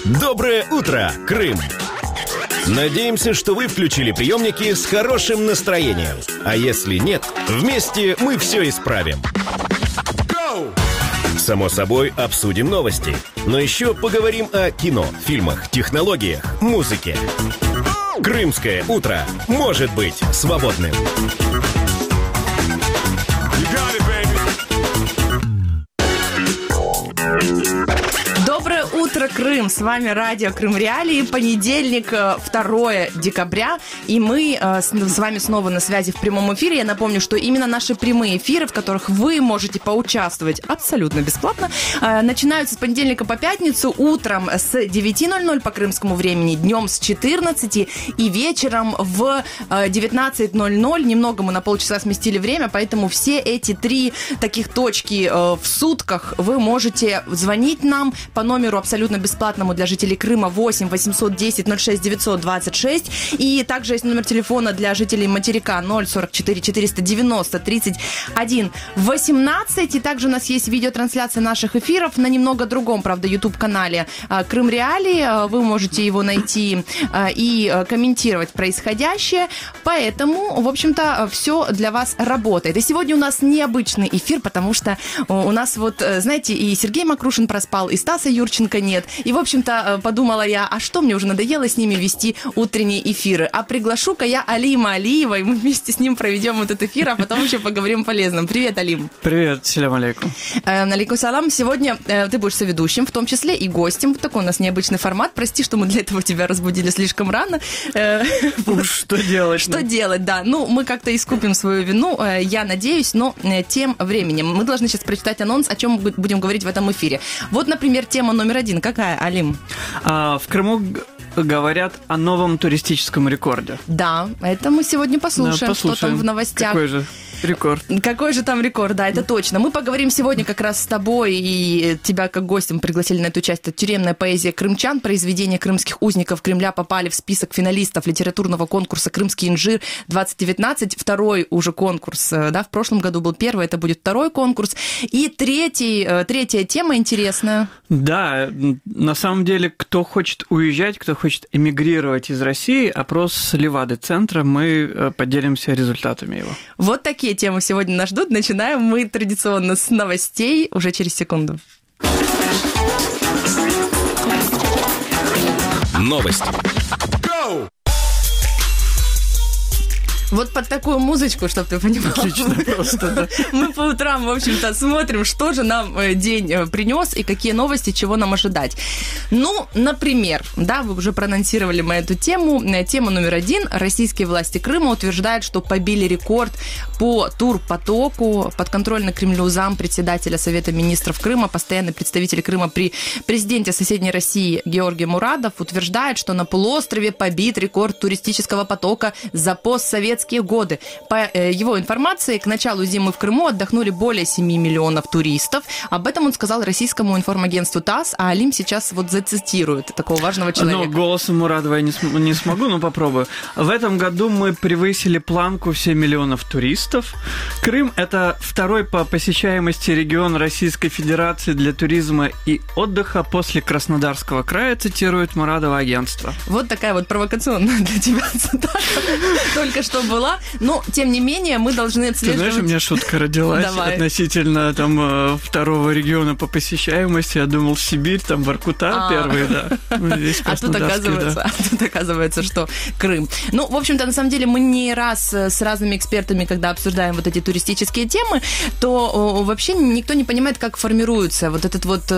Доброе утро, Крым! Надеемся, что вы включили приемники с хорошим настроением. А если нет, вместе мы все исправим. Само собой, обсудим новости. Но еще поговорим о кино, фильмах, технологиях, музыке. Крымское утро может быть свободным. Доброе утро, Крым! С вами радио Крым Реалии. Понедельник, 2 декабря. И мы с вами снова на связи в прямом эфире. Я напомню, что именно наши прямые эфиры, в которых вы можете поучаствовать абсолютно бесплатно, начинаются с понедельника по пятницу утром с 9:00 по крымскому времени, днем с 14 и вечером в 19:00. Немного мы на полчаса сместили время, поэтому все эти 3 таких точки в сутках вы можете звонить нам по номеру абсолютно бесплатному для жителей Крыма 8 810 06 926. И также есть номер телефона для жителей материка 044 490 31 18. И также у нас есть видеотрансляция наших эфиров на немного другом, правда, YouTube-канале Крым Реалии. Вы можете его найти и комментировать происходящее. Поэтому, в общем-то, все для вас работает. И сегодня у нас необычный эфир, потому что у нас вот, знаете, и Сергей Макрушин проспал, и Стаса Юрченко нет. И, в общем-то, подумала я, а что мне уже надоело с ними вести утренние эфиры? А приглашу-ка я Алима Алиева, и мы вместе с ним проведем этот эфир, а потом еще поговорим полезным. Привет, Алим. Привет, салям алейкум. Алейкум салам. Сегодня ты будешь соведущим, в том числе и гостем. Вот такой у нас необычный формат. Прости, что мы для этого тебя разбудили слишком рано. Что делать? Что делать, да. Ну, мы как-то искупим свою вину, я надеюсь, но тем временем мы должны сейчас прочитать анонс, о чем мы будем говорить в этом эфире. Вот, например, тема номер 1. Какая, Алим? В Крыму говорят о новом туристическом рекорде. Да, это мы сегодня послушаем, что там в новостях. Какой же рекорд? Какой же там рекорд, да, это точно. Мы поговорим сегодня как раз с тобой, и тебя как гостем пригласили на эту часть. Это «Тюремная поэзия крымчан». Произведения крымских узников Кремля попали в список финалистов литературного конкурса «Крымский инжир-2019». Второй уже конкурс, да, в прошлом году был первый, это будет второй конкурс. И третья тема интересная. Да, на самом деле, кто хочет уезжать, кто хочет эмигрировать из России, опрос Левады-центра, мы поделимся результатами его. Вот такие темы сегодня нас ждут. Начинаем мы традиционно с новостей уже через секунду. Новости. Вот под такую музычку, чтобы ты понимал. Отлично, просто, да. Мы по утрам, в общем-то, смотрим, что же нам день принес и какие новости, чего нам ожидать. Ну, например, да, вы уже проанонсировали мы эту тему. Тема номер 1. Российские власти Крыма утверждают, что побили рекорд по турпотоку. Подконтрольно Кремлю зампредседателя Совета министров Крыма, постоянный представитель Крыма при президенте соседней России Георгий Мурадов утверждает, что на полуострове побит рекорд туристического потока за постсоветские годы. По его информации, к началу зимы в Крыму отдохнули более 7 миллионов туристов. Об этом он сказал российскому информагентству ТАСС, а Алим сейчас вот зацитирует такого важного человека. Ну, голосом Мурадова я не смогу, но попробую. В этом году мы превысили планку в 7 миллионов туристов. Крым – это второй по посещаемости регион Российской Федерации для туризма и отдыха после Краснодарского края, цитирует Мурадова агентство. Вот такая вот провокационная для тебя цитата. Только что была, но, тем не менее, мы должны отслеживать... Ты знаешь, у меня шутка родилась относительно там второго региона по посещаемости. Я думал, Сибирь, там Воркута первый, да. А тут оказывается, что Крым. Ну, в общем-то, на самом деле, мы не раз с разными экспертами, когда обсуждаем вот эти туристические темы, то вообще никто не понимает, как формируется вот это вот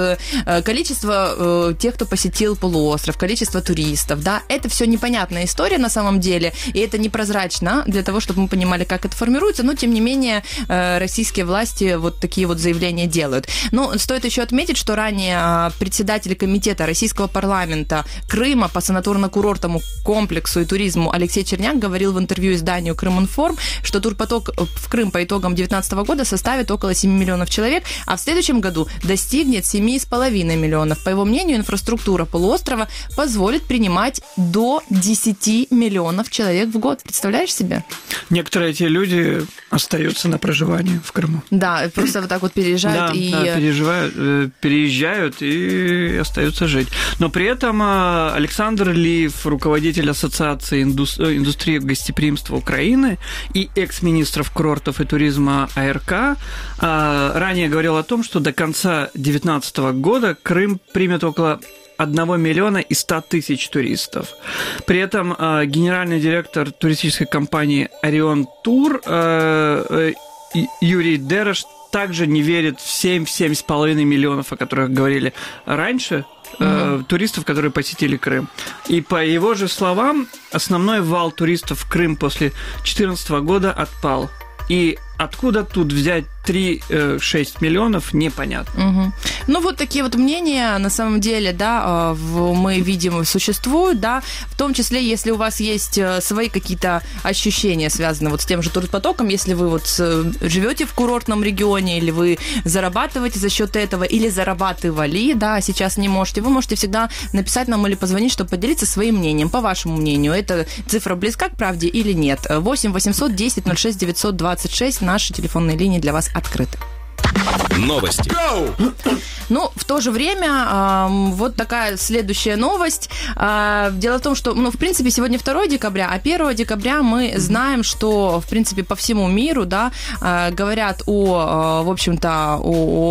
количество тех, кто посетил полуостров, количество туристов, да. Это все непонятная история на самом деле, и это непрозрачно для того, чтобы мы понимали, как это формируется, но, тем не менее, российские власти вот такие вот заявления делают. Но стоит еще отметить, что ранее председатель комитета российского парламента Крыма по санаторно-курортному комплексу и туризму Алексей Черняк говорил в интервью изданию «Крыминформ», что турпоток в Крым по итогам 2019 года составит около 7 миллионов человек, а в следующем году достигнет 7,5 миллионов. По его мнению, инфраструктура полуострова позволит принимать до 10 миллионов человек в год. Представляешь себе? себе. Некоторые эти люди остаются на проживании в Крыму. Да, просто вот так вот переезжают переезжают и остаются жить. Но при этом Александр Лиев, руководитель Ассоциации индустрии гостеприимства Украины и экс-министров курортов и туризма АРК, ранее говорил о том, что до конца 2019 года Крым примет около 1 миллиона и 100 тысяч туристов. При этом генеральный директор туристической компании «Орион Тур» Юрий Дерош также не верит в 7-7,5 миллионов, о которых говорили раньше, туристов, которые посетили Крым. И по его же словам, основной вал туристов в Крым после 2014 года отпал. И откуда тут взять 3-6 миллионов, непонятно. Угу. Ну, вот такие вот мнения, на самом деле, да, мы видим, существуют, да, в том числе, если у вас есть свои какие-то ощущения, связанные вот с тем же турпотоком, если вы вот живете в курортном регионе, или вы зарабатываете за счет этого, или зарабатывали, да, а сейчас не можете, вы можете всегда написать нам или позвонить, чтобы поделиться своим мнением, по вашему мнению, эта цифра близка к правде или нет. 8 800 10 06 926, наши телефонные линии для вас открыты. Новости. Ну, в то же время, вот такая следующая новость. Дело в том, что, в принципе, сегодня 2 декабря, а 1 декабря мы знаем, что, в принципе, по всему миру, да, говорят в общем-то,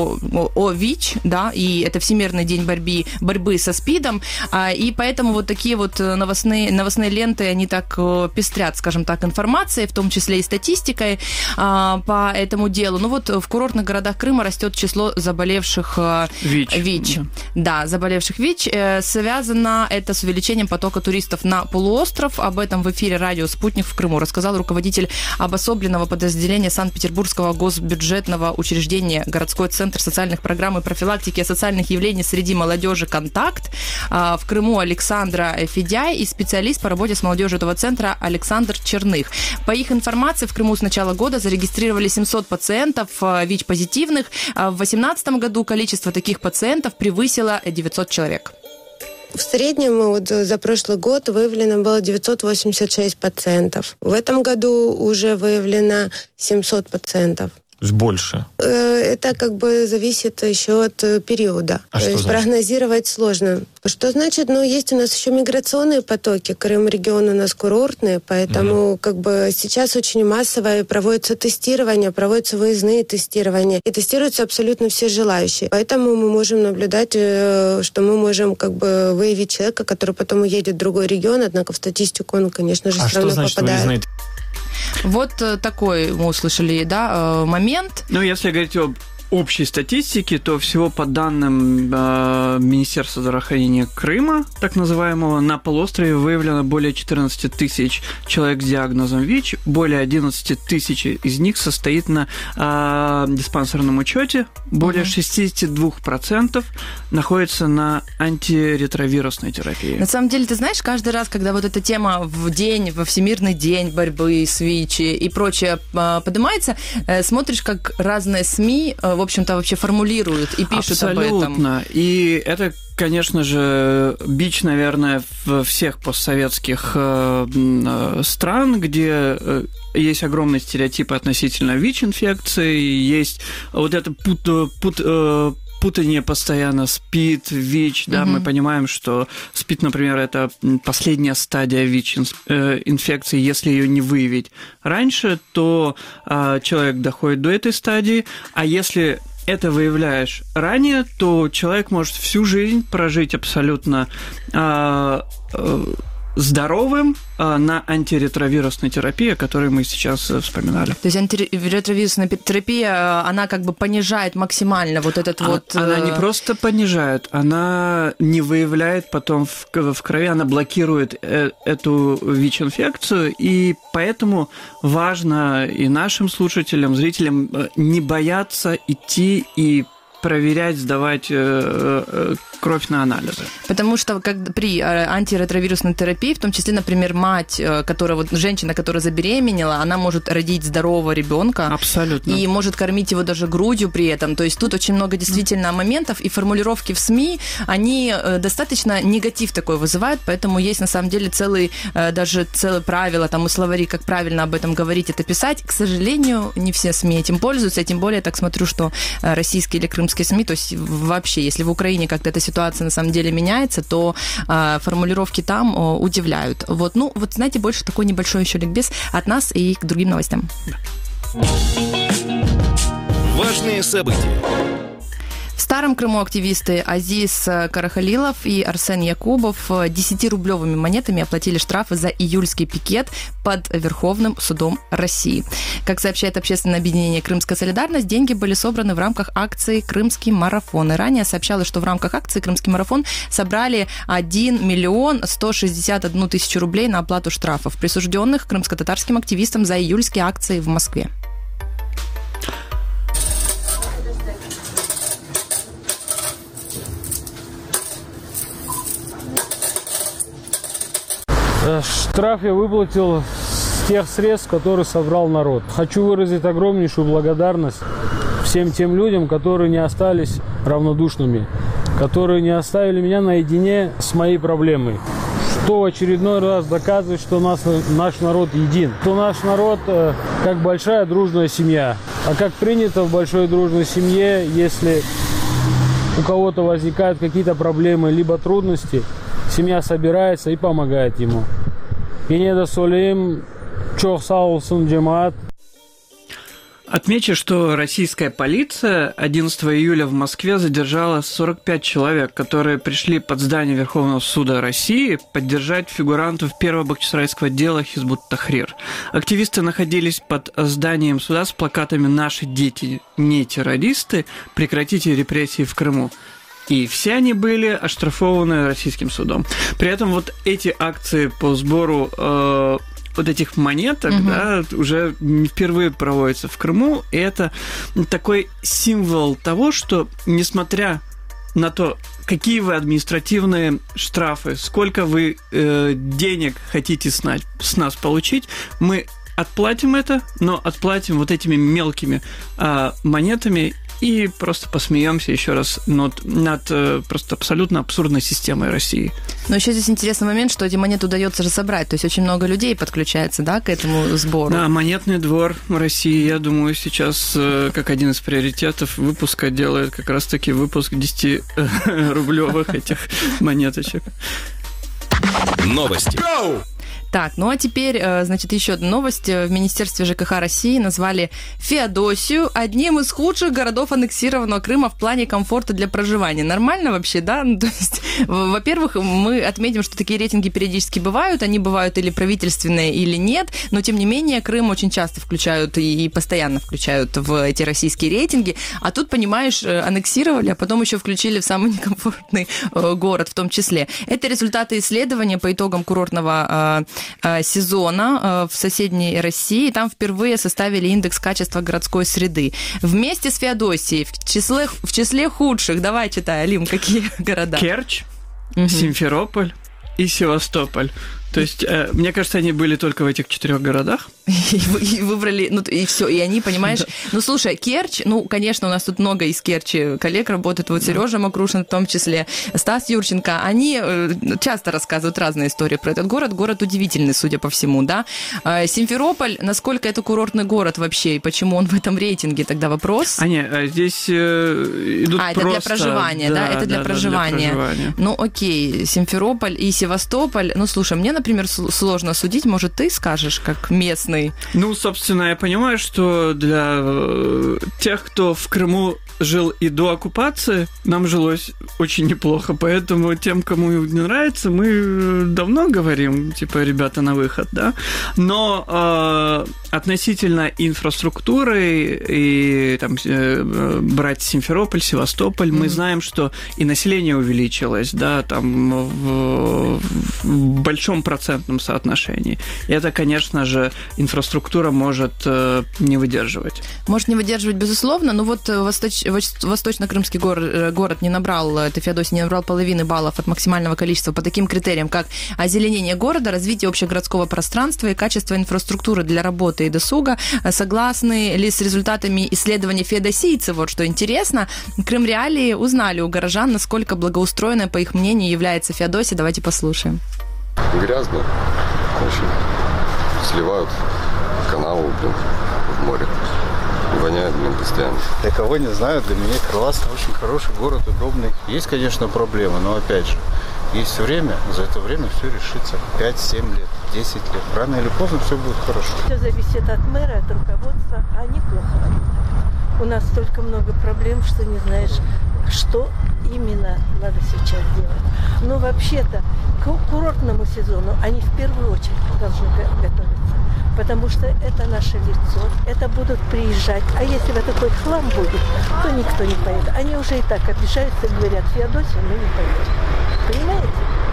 о ВИЧ, да, и это Всемирный день борьбы со СПИДом, и поэтому вот такие вот новостные ленты, они так пестрят, скажем так, информацией, в том числе и статистикой по этому делу. Ну вот в курортных городах Крыма растет число заболевших ВИЧ. Да, заболевших ВИЧ. Связано это с увеличением потока туристов на полуостров. Об этом в эфире радио «Спутник» в Крыму рассказал руководитель обособленного подразделения Санкт-Петербургского госбюджетного учреждения «Городской центр социальных программ и профилактики социальных явлений среди молодежи «Контакт» в Крыму Александра Федяй и специалист по работе с молодежью этого центра Александр Черных. По их информации, в Крыму с начала года зарегистрировали 700 пациентов ВИЧ-позитивных. В 2018 году количество таких пациентов превысило 900 человек. В среднем вот за прошлый год выявлено было 986 пациентов. В этом году уже выявлено 700 пациентов. Больше? Это как бы зависит еще от периода. А что значит? Прогнозировать сложно. Что значит? Есть у нас еще миграционные потоки. Крым регион у нас курортный, поэтому как бы сейчас очень массово проводится тестирование, проводятся выездные тестирования. И тестируются абсолютно все желающие. Поэтому мы можем наблюдать, что мы можем как бы выявить человека, который потом уедет в другой регион, однако в статистику он, конечно же, все равно попадает. Что значит выездные? Вот такой мы услышали, да, момент. Ну, если говорить об общей статистике, то всего по данным Министерства здравоохранения Крыма, так называемого, на полуострове выявлено более 14 тысяч человек с диагнозом ВИЧ, более 11 тысяч из них состоит на диспансерном учете, более 62% находится на антиретровирусной терапии. На самом деле, ты знаешь, каждый раз, когда вот эта тема во Всемирный день борьбы с ВИЧ и прочее поднимается, смотришь, как разные СМИ в общем-то, вообще формулируют и пишут об этом. Абсолютно. И это, конечно же, бич, наверное, всех постсоветских стран, где есть огромные стереотипы относительно ВИЧ-инфекции, есть вот это путание постоянно СПИД, ВИЧ, да, мы понимаем, что СПИД, например, это последняя стадия ВИЧ-инфекции, если ее не выявить раньше, то человек доходит до этой стадии, а если это выявляешь ранее, то человек может всю жизнь прожить абсолютно здоровым на антиретровирусной терапии, о которой мы сейчас вспоминали. То есть антиретровирусная терапия, она как бы понижает максимально вот этот вот... Она не просто понижает, она не выявляет потом в крови, она блокирует эту ВИЧ-инфекцию, и поэтому важно и нашим слушателям, зрителям не бояться идти и проверять, сдавать кровь на анализы. Потому что при антиретровирусной терапии, в том числе, например, мать, женщина, которая забеременела, она может родить здорового ребенка. Абсолютно. И может кормить его даже грудью при этом. То есть тут очень много действительно моментов, и формулировки в СМИ, они достаточно негатив такой вызывают, поэтому есть на самом деле целые правила, там и словари, как правильно об этом говорить, это писать. К сожалению, не все СМИ этим пользуются, тем более я так смотрю, что российские или крымские СМИ, то есть вообще, если в Украине как-то эта ситуация на самом деле меняется, то формулировки там удивляют. Знаете, больше такой небольшой еще ликбез от нас и к другим новостям. Важные события. В Старом Крыму активисты Азиз Карахалилов и Арсен Якубов 10-рублевыми монетами оплатили штрафы за июльский пикет под Верховным судом России. Как сообщает общественное объединение «Крымская солидарность», деньги были собраны в рамках акции «Крымский марафон». И ранее сообщалось, что в рамках акции «Крымский марафон» собрали 1 миллион 161 тысячу рублей на оплату штрафов, присужденных крымско-татарским активистам за июльские акции в Москве. Штраф я выплатил с тех средств, которые собрал народ. Хочу выразить огромнейшую благодарность всем тем людям, которые не остались равнодушными, которые не оставили меня наедине с моей проблемой. Что в очередной раз доказывает, что наш народ един. Что наш народ как большая дружная семья. А как принято в большой дружной семье, если у кого-то возникают какие-то проблемы либо трудности, семья собирается и помогает ему. Енеда Солим, чох саулсун джемаат. Отмечу, что российская полиция 11 июля в Москве задержала 45 человек, которые пришли под здание Верховного суда России поддержать фигурантов первого бахчисарайского дела Хизбут Тахрир. Активисты находились под зданием суда с плакатами «Наши дети не террористы, прекратите репрессии в Крыму». И все они были оштрафованы российским судом. При этом вот эти акции по сбору вот этих монеток, да, уже не впервые проводятся в Крыму. И это такой символ того, что, несмотря на то, какие вы административные штрафы, сколько вы денег хотите с нас получить, мы отплатим это, но отплатим вот этими мелкими монетами и просто посмеемся еще раз над просто абсолютно абсурдной системой России. Но еще здесь интересный момент, что эти монеты удается же собрать, то есть очень много людей подключается, да, к этому сбору. Да, монетный двор России, я думаю, сейчас как один из приоритетов выпуска делает как раз-таки выпуск 10-рублевых этих монеточек. Новости. Так, ну а теперь, значит, еще одна новость. В Министерстве ЖКХ России назвали Феодосию одним из худших городов аннексированного Крыма в плане комфорта для проживания. Нормально вообще, да? Ну, то есть, во-первых, мы отметим, что такие рейтинги периодически бывают. Они бывают или правительственные, или нет. Но, тем не менее, Крым очень часто включают и постоянно включают в эти российские рейтинги. А тут, понимаешь, аннексировали, а потом еще включили в самый некомфортный город в том числе. Это результаты исследования по итогам курортного сезона в соседней России. Там впервые составили индекс качества городской среды. Вместе с Феодосией в числе худших, давай читай, Алим, какие города? Керчь, Симферополь и Севастополь. То есть, мне кажется, они были только в этих 4 городах. И выбрали, ну, и все, и они, понимаешь... Да. Ну, слушай, Керчь, ну, конечно, у нас тут много из Керчи коллег работают, вот Сережа Макрушин в том числе, Стас Юрченко, они часто рассказывают разные истории про этот город. Город удивительный, судя по всему, да. Симферополь, насколько это курортный город вообще, и почему он в этом рейтинге, тогда вопрос? Здесь идут это просто... для проживания, да? Это для проживания. Для проживания. Ну, окей, Симферополь и Севастополь, ну, слушай, мне, например, сложно судить, может, ты скажешь, как местный? Ну, собственно, я понимаю, что для тех, кто в Крыму жил и до оккупации, нам жилось очень неплохо, поэтому тем, кому не нравится, мы давно говорим, типа, ребята, на выход, да, но относительно инфраструктуры и там брать Симферополь, Севастополь, мы знаем, что и население увеличилось, да, там в большом процентном соотношении. И это, конечно же, инфраструктура может не выдерживать. Может не выдерживать, безусловно, но вот Восточно-Крымский город не набрал, это Феодосия, не набрал половины баллов от максимального количества по таким критериям, как озеленение города, развитие общегородского пространства и качество инфраструктуры для работы и досуга. Согласны ли с результатами исследования феодосийцев? Вот что интересно. Крым Реалии узнали у горожан, насколько благоустроенной, по их мнению, является Феодосия. Давайте послушаем. Грязно. Очень. Сливают канаву, в море. Воняет, постоянно. Для кого не знаю, для меня Крылатский очень хороший город, удобный. Есть, конечно, проблемы, но опять же, есть время, за это время все решится. 5-7 лет, 10 лет. Рано или поздно все будет хорошо. Все зависит от мэра, от руководства, а они плохо работают. У нас столько много проблем, что не знаешь, что именно надо сейчас делать. Но вообще-то к курортному сезону они в первую очередь должны готовиться. Потому что это наше лицо, это будут приезжать. А если вот такой хлам будет, то никто не поедет. Они уже и так обижаются и говорят: Феодосия, мы не поедем. Понимаете?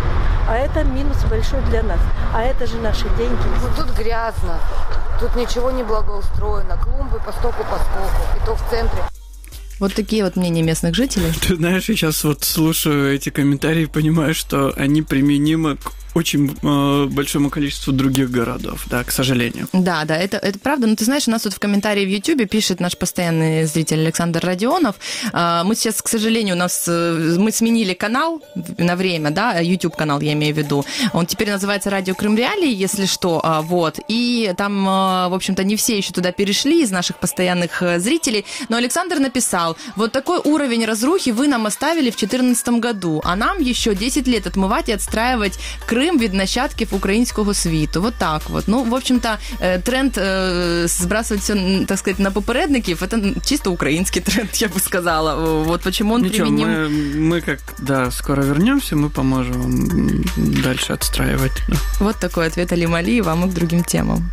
А это минус большой для нас. А это же наши деньги. Тут грязно, тут ничего не благоустроено. Клумбы поскоку, и то в центре. Вот такие вот мнения местных жителей. Ты знаешь, я сейчас вот слушаю эти комментарии и понимаю, что они применимы к очень большому количеству других городов, да, к сожалению. Да, это правда. Но ты знаешь, у нас тут в комментарии в Ютубе пишет наш постоянный зритель Александр Родионов. Мы сейчас, к сожалению, мы сменили канал на время, да, YouTube-канал я имею в виду. Он теперь называется «Радио Крым Реалии», если что, вот. И там, в общем-то, не все еще туда перешли из наших постоянных зрителей. Но Александр написал: вот такой уровень разрухи вы нам оставили в 2014 году, а нам еще 10 лет отмывать и отстраивать Крым від нащадків українського світу. Вот так вот. Ну, в общем-то, тренд сбрасывать все, так сказать, на попередников, это чисто украинский тренд, я бы сказала. Вот почему он применим... Мы как, да, скоро вернемся, мы поможем вам дальше отстраивать. Да. Вот такой ответ Алим Алиева, а мы к другим темам.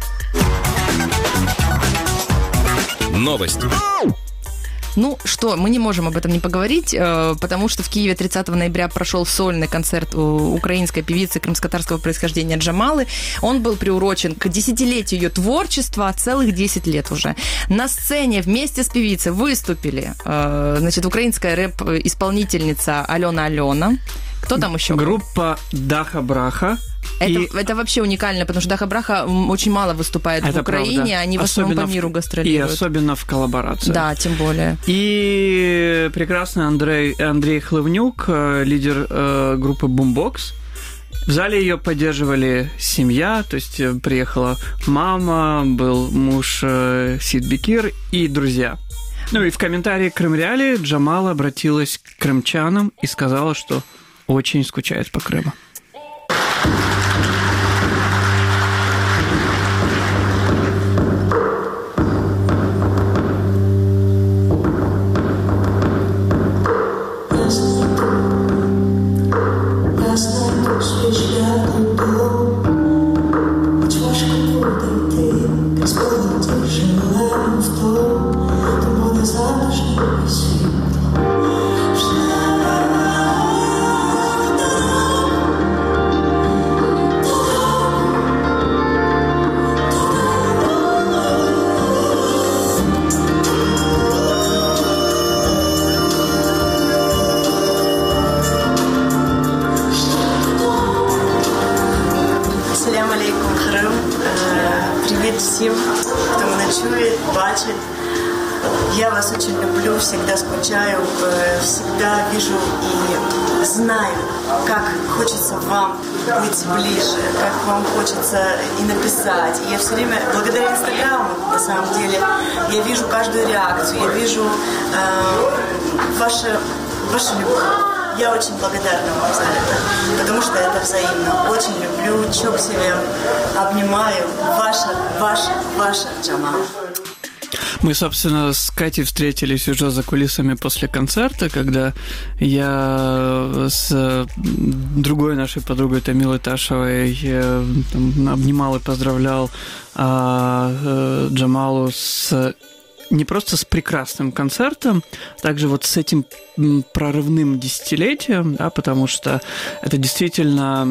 Новости. Ну что, мы не можем об этом не поговорить, потому что в Киеве 30 ноября прошел сольный концерт украинской певицы крымско-татарского происхождения Джамалы. Он был приурочен к 10-летию ее творчества, целых 10 лет уже. На сцене вместе с певицей выступили, значит, украинская рэп-исполнительница Алена. Кто там еще? Группа Даха Браха. Это вообще уникально, потому что Даха Браха очень мало выступает в Украине, правда. Они в основном по миру гастролируют. И особенно в коллаборации. Да, тем более. И прекрасный Андрей Хлывнюк, лидер группы Boombox. В зале ее поддерживали семья, то есть приехала мама, был муж Сид Бекир и друзья. Ну и в комментарии Крым Реалии Джамала обратилась к крымчанам и сказала, что очень скучает по Крыму. Привет всем, кто меня чует, бачит. Я вас очень люблю, всегда скучаю, всегда вижу и знаю, как хочется вам быть ближе, как вам хочется и написать. И я все время, благодаря Инстаграму, на самом деле, я вижу каждую реакцию, я вижу вашу любовь. Я очень благодарна вам за это, потому что это взаимно. Очень люблю, чоксилем, обнимаю. Ваша Джамала. Мы, собственно, с Катей встретились уже за кулисами после концерта, когда я с другой нашей подругой Тамилой Ташевой обнимал и поздравлял Джамалу не просто с прекрасным концертом, также вот с этим прорывным десятилетием, да, потому что это действительно,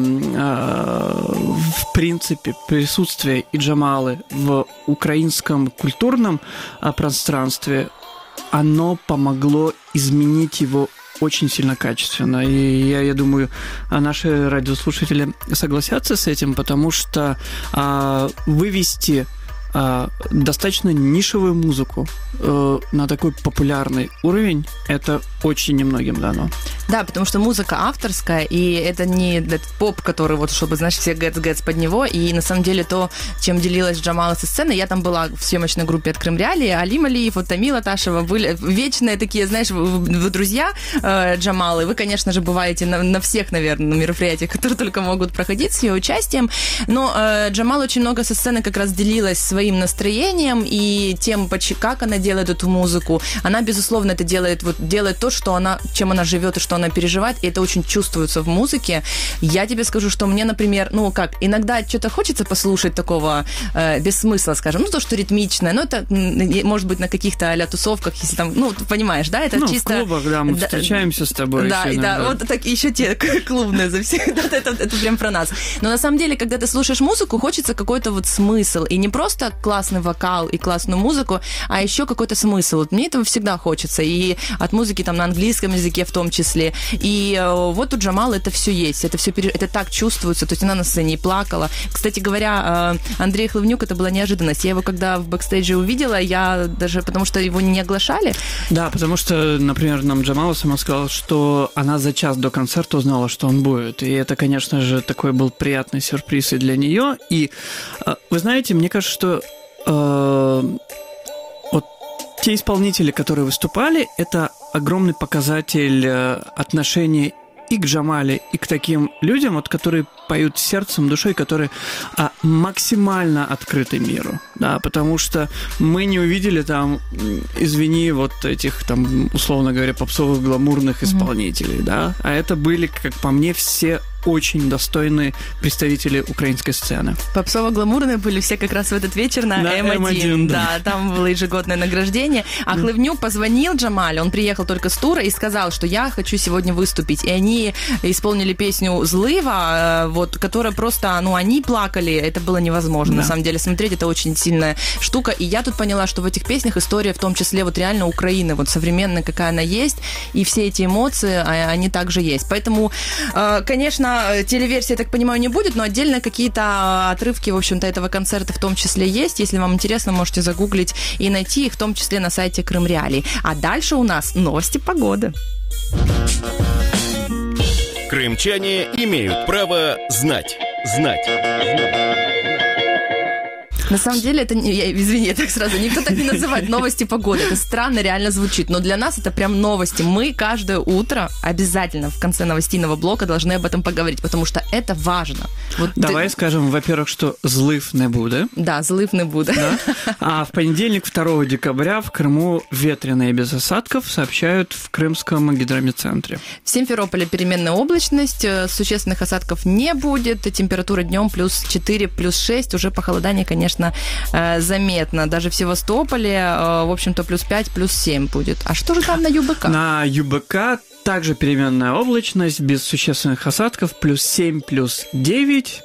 в принципе, присутствие и Джамалы в украинском культурном пространстве оно помогло изменить его очень сильно качественно. И я думаю, наши радиослушатели согласятся с этим, потому что вывести достаточно нишевую музыку на такой популярный уровень, это очень немногим дано. Да, потому что музыка авторская, и это не этот поп, который вот, чтобы, знаешь, все гэц-гэц под него, и на самом деле то, чем делилась Джамала со сцены, я там была в съемочной группе от Крым Реалии, Алим Алиев, вот Тамила Ташева, были вечные такие, знаешь, вы друзья Джамалы, вы, конечно же, бываете на всех, наверное, мероприятиях, которые только могут проходить с ее участием, но Джамала очень много со сцены как раз делилась своим настроением и тем, как она делает эту музыку. Она, безусловно, это делает то, что она, чем она живет и что она переживает, и это очень чувствуется в музыке. Я тебе скажу, что мне, например, иногда что-то хочется послушать такого без смысла, скажем, то, что ритмичное, но это может быть на каких-то а-ля тусовках, если там, ты понимаешь, да, это чисто... в клубах, да, мы встречаемся с тобой. Да, вот так еще те клубные завсегда, это прям про нас. Но на самом деле, когда ты слушаешь музыку, хочется какой-то вот смысл, и не просто классный вокал и классную музыку, а еще какой-то смысл. Вот мне этого всегда хочется, и от музыки там на английском языке в том числе. И вот у Джамалы это все есть, это так чувствуется, то есть она на сцене и плакала. Кстати говоря, Андрей Хлывнюк, это была неожиданность. Я его когда в бэкстейдже увидела, я даже, потому что его не оглашали. Да, потому что, например, нам Джамала сама сказала, что она за час до концерта узнала, что он будет. И это, конечно же, такой был приятный сюрприз и для нее. И вы знаете, мне кажется, что вот те исполнители, которые выступали, это огромный показатель отношения и к Джамале, и к таким людям, вот, которые поют сердцем, душой, которые максимально открыты миру, да, потому что мы не увидели там, извини, вот этих там, условно говоря, попсовых гламурных исполнителей, да, а это были, как по мне, все очень достойные представители украинской сцены. Попсово-гламурные были все как раз в этот вечер на М1. Да, там было ежегодное награждение. А Хлывнюк позвонил Джамале, он приехал только с тура и сказал, что я хочу сегодня выступить. И они исполнили песню «Злыва», вот, которая просто, они плакали, это было невозможно. Да. На самом деле смотреть, это очень сильная штука. И я тут поняла, что в этих песнях история в том числе вот реально Украины, вот современная, какая она есть, и все эти эмоции, они также есть. Поэтому, конечно, телеверсии, я так понимаю, не будет, но отдельно какие-то отрывки, в общем-то, этого концерта в том числе есть. Если вам интересно, можете загуглить и найти их, в том числе на сайте Крым Реалии. А дальше у нас новости погоды. Крымчане имеют право знать. На самом деле, это, извини, я так сразу, никто так не называет новости погоды. Это странно реально звучит, но для нас это прям новости. Мы каждое утро обязательно в конце новостейного блока должны об этом поговорить, потому что это важно. Вот давай скажем, во-первых, что злив не буде. Да, злив не буде. Да? А в понедельник, 2 декабря, в Крыму ветрено и без осадков, сообщают в Крымском гидрометцентре. В Симферополе переменная облачность, существенных осадков не будет, температура днем плюс 4, плюс 6, уже похолодание, конечно, заметно. Даже в Севастополе, в общем-то, плюс 5, плюс 7 будет. А что же там на ЮБК? На ЮБК также переменная облачность, без существенных осадков, плюс 7, плюс 9.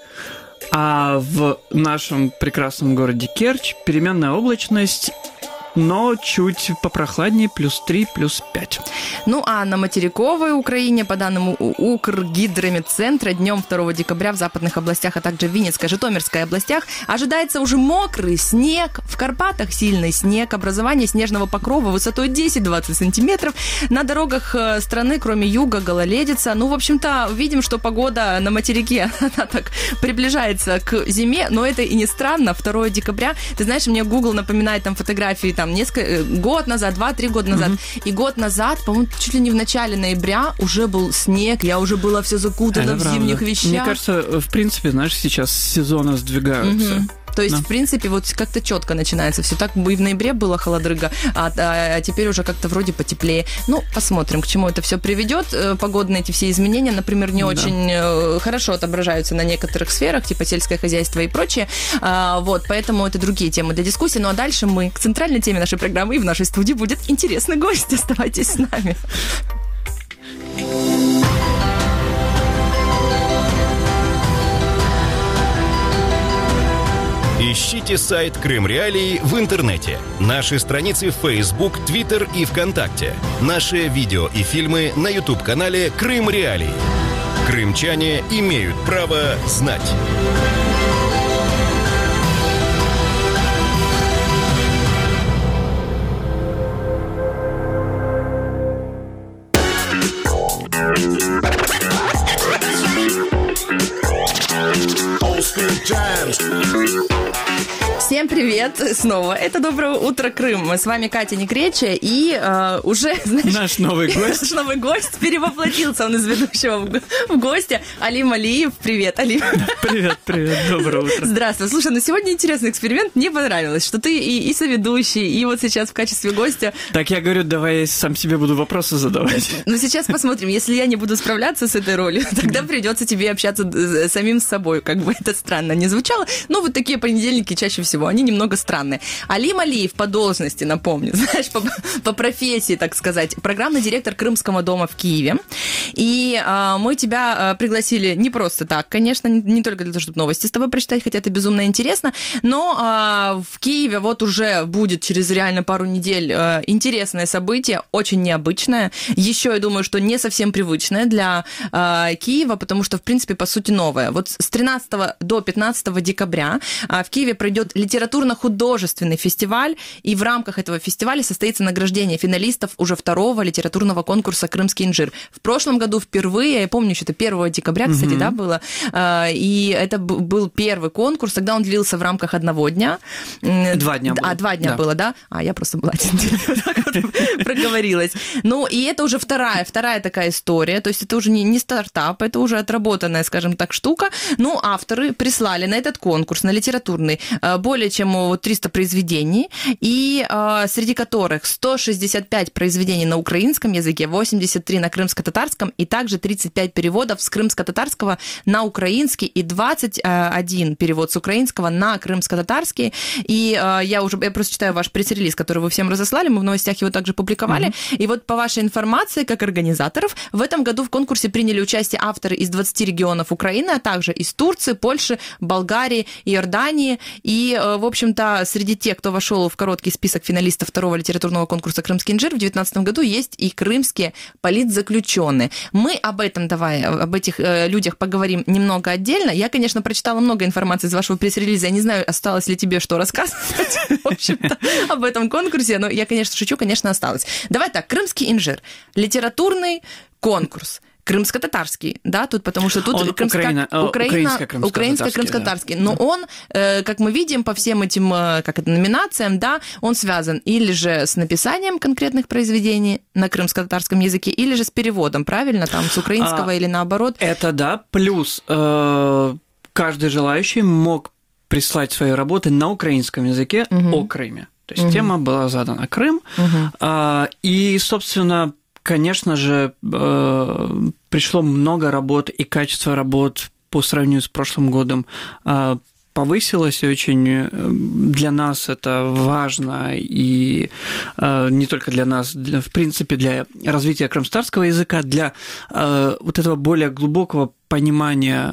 А в нашем прекрасном городе Керчь переменная облачность, но чуть попрохладнее, плюс 3, плюс 5. Ну, а на материковой Украине, по данным Укргидрометцентра, днем 2 декабря в западных областях, а также в Винницкой, Житомирской областях ожидается уже мокрый снег. В Карпатах сильный снег, образование снежного покрова высотой 10-20 сантиметров. На дорогах страны, кроме юга, гололедица. Ну, в общем-то, видим, что погода на материке, она так приближается к зиме, но это и не странно. 2 декабря, ты знаешь, мне Google напоминает там фотографии там год назад, 2-3 года назад. И год назад, по-моему, чуть ли не в начале ноября уже был снег, я уже была вся закутана в зимних вещах. Мне кажется, в принципе, знаешь, сейчас сезоны сдвигаются. То есть, в принципе, вот как-то четко начинается. Все так, и в ноябре была холодрыга, а теперь уже как-то вроде потеплее. Ну, посмотрим, к чему это все приведет. Погодные эти все изменения, например, не очень хорошо отображаются на некоторых сферах, типа сельское хозяйство и прочее. Вот, поэтому это другие темы для дискуссии. Ну, а дальше мы к центральной теме нашей программы, и в нашей студии будет интересный гость. Оставайтесь с нами. Ищите Посетите сайт Крым Реалии в интернете, наши страницы в Facebook, Twitter и ВКонтакте, наши видео и фильмы на YouTube-канале Крым Реалии. Крымчане имеют право знать. Всем привет снова. Это «Доброе утро, Крым». С вами Катя Некречия и уже, знаешь... Наш новый гость. Наш новый гость перевоплотился, он из ведущего в гостя. Алим Алиев. Привет, Алим. Привет, доброе утро. Здравствуй. Слушай, ну сегодня интересный эксперимент. Мне понравилось, что ты и соведущий, и вот сейчас в качестве гостя. Так я говорю, давай я сам себе буду вопросы задавать. Ну сейчас посмотрим. Если я не буду справляться с этой ролью, тогда придется тебе общаться самим с собой. Как бы это странно не звучало. Но вот такие понедельники чаще всего, они немного странные. Алим Алиев по должности, напомню, знаешь, по профессии, так сказать, программный директор Крымского дома в Киеве. И мы тебя пригласили не просто так, конечно, не только для того, чтобы новости с тобой прочитать, хотя это безумно интересно, но в Киеве вот уже будет через реально пару недель интересное событие, очень необычное. Еще, я думаю, что не совсем привычное для Киева, потому что, в принципе, по сути, новое. Вот с 13 до 15 декабря в Киеве пройдет литературно-художественный фестиваль, и в рамках этого фестиваля состоится награждение финалистов уже второго литературного конкурса «Крымский инжир». В прошлом году впервые, я помню, что это 1 декабря, кстати, да, было, и это был первый конкурс, тогда он длился в рамках 1 дня. 2 дня было. 2 дня было, да? Я просто была проговорилась. Ну, и это уже вторая такая история, то есть это уже не стартап, это уже отработанная, скажем так, штука. Ну, авторы прислали на этот конкурс, на литературный, более чем 300 произведений, и среди которых 165 произведений на украинском языке, 83 на крымско-татарском, и также 35 переводов с крымско-татарского на украинский, и 21 перевод с украинского на крымско-татарский. И я просто читаю ваш пресс-релиз, который вы всем разослали, мы в новостях его также публиковали. И вот по вашей информации, как организаторов, в этом году в конкурсе приняли участие авторы из 20 регионов Украины, а также из Турции, Польши, Болгарии, Иордании. И, в общем-то, среди тех, кто вошел в короткий список финалистов второго литературного конкурса «Крымский инжир», в 2019 году есть и крымские политзаключенные. Мы об этих людях поговорим немного отдельно. Я, конечно, прочитала много информации из вашего пресс-релиза. Я не знаю, осталось ли тебе что рассказывать, в общем-то, об этом конкурсе, но я, конечно, шучу, конечно, осталось. Давай так, «Крымский инжир», литературный конкурс. Крымско-татарский, да, тут, потому что тут украинско-крымско-татарский, но он, как мы видим по всем этим номинациям, да, он связан или же с написанием конкретных произведений на крымско-татарском языке, или же с переводом, правильно, там, с украинского или наоборот. Это да, плюс каждый желающий мог прислать свои работы на украинском языке о Крыме. То есть тема была задана Крым, и, собственно, конечно же, пришло много работ, и качество работ по сравнению с прошлым годом повысилось, и очень для нас это важно, и не только для нас, в принципе, для развития крымстатарского языка, для вот этого более глубокого понимания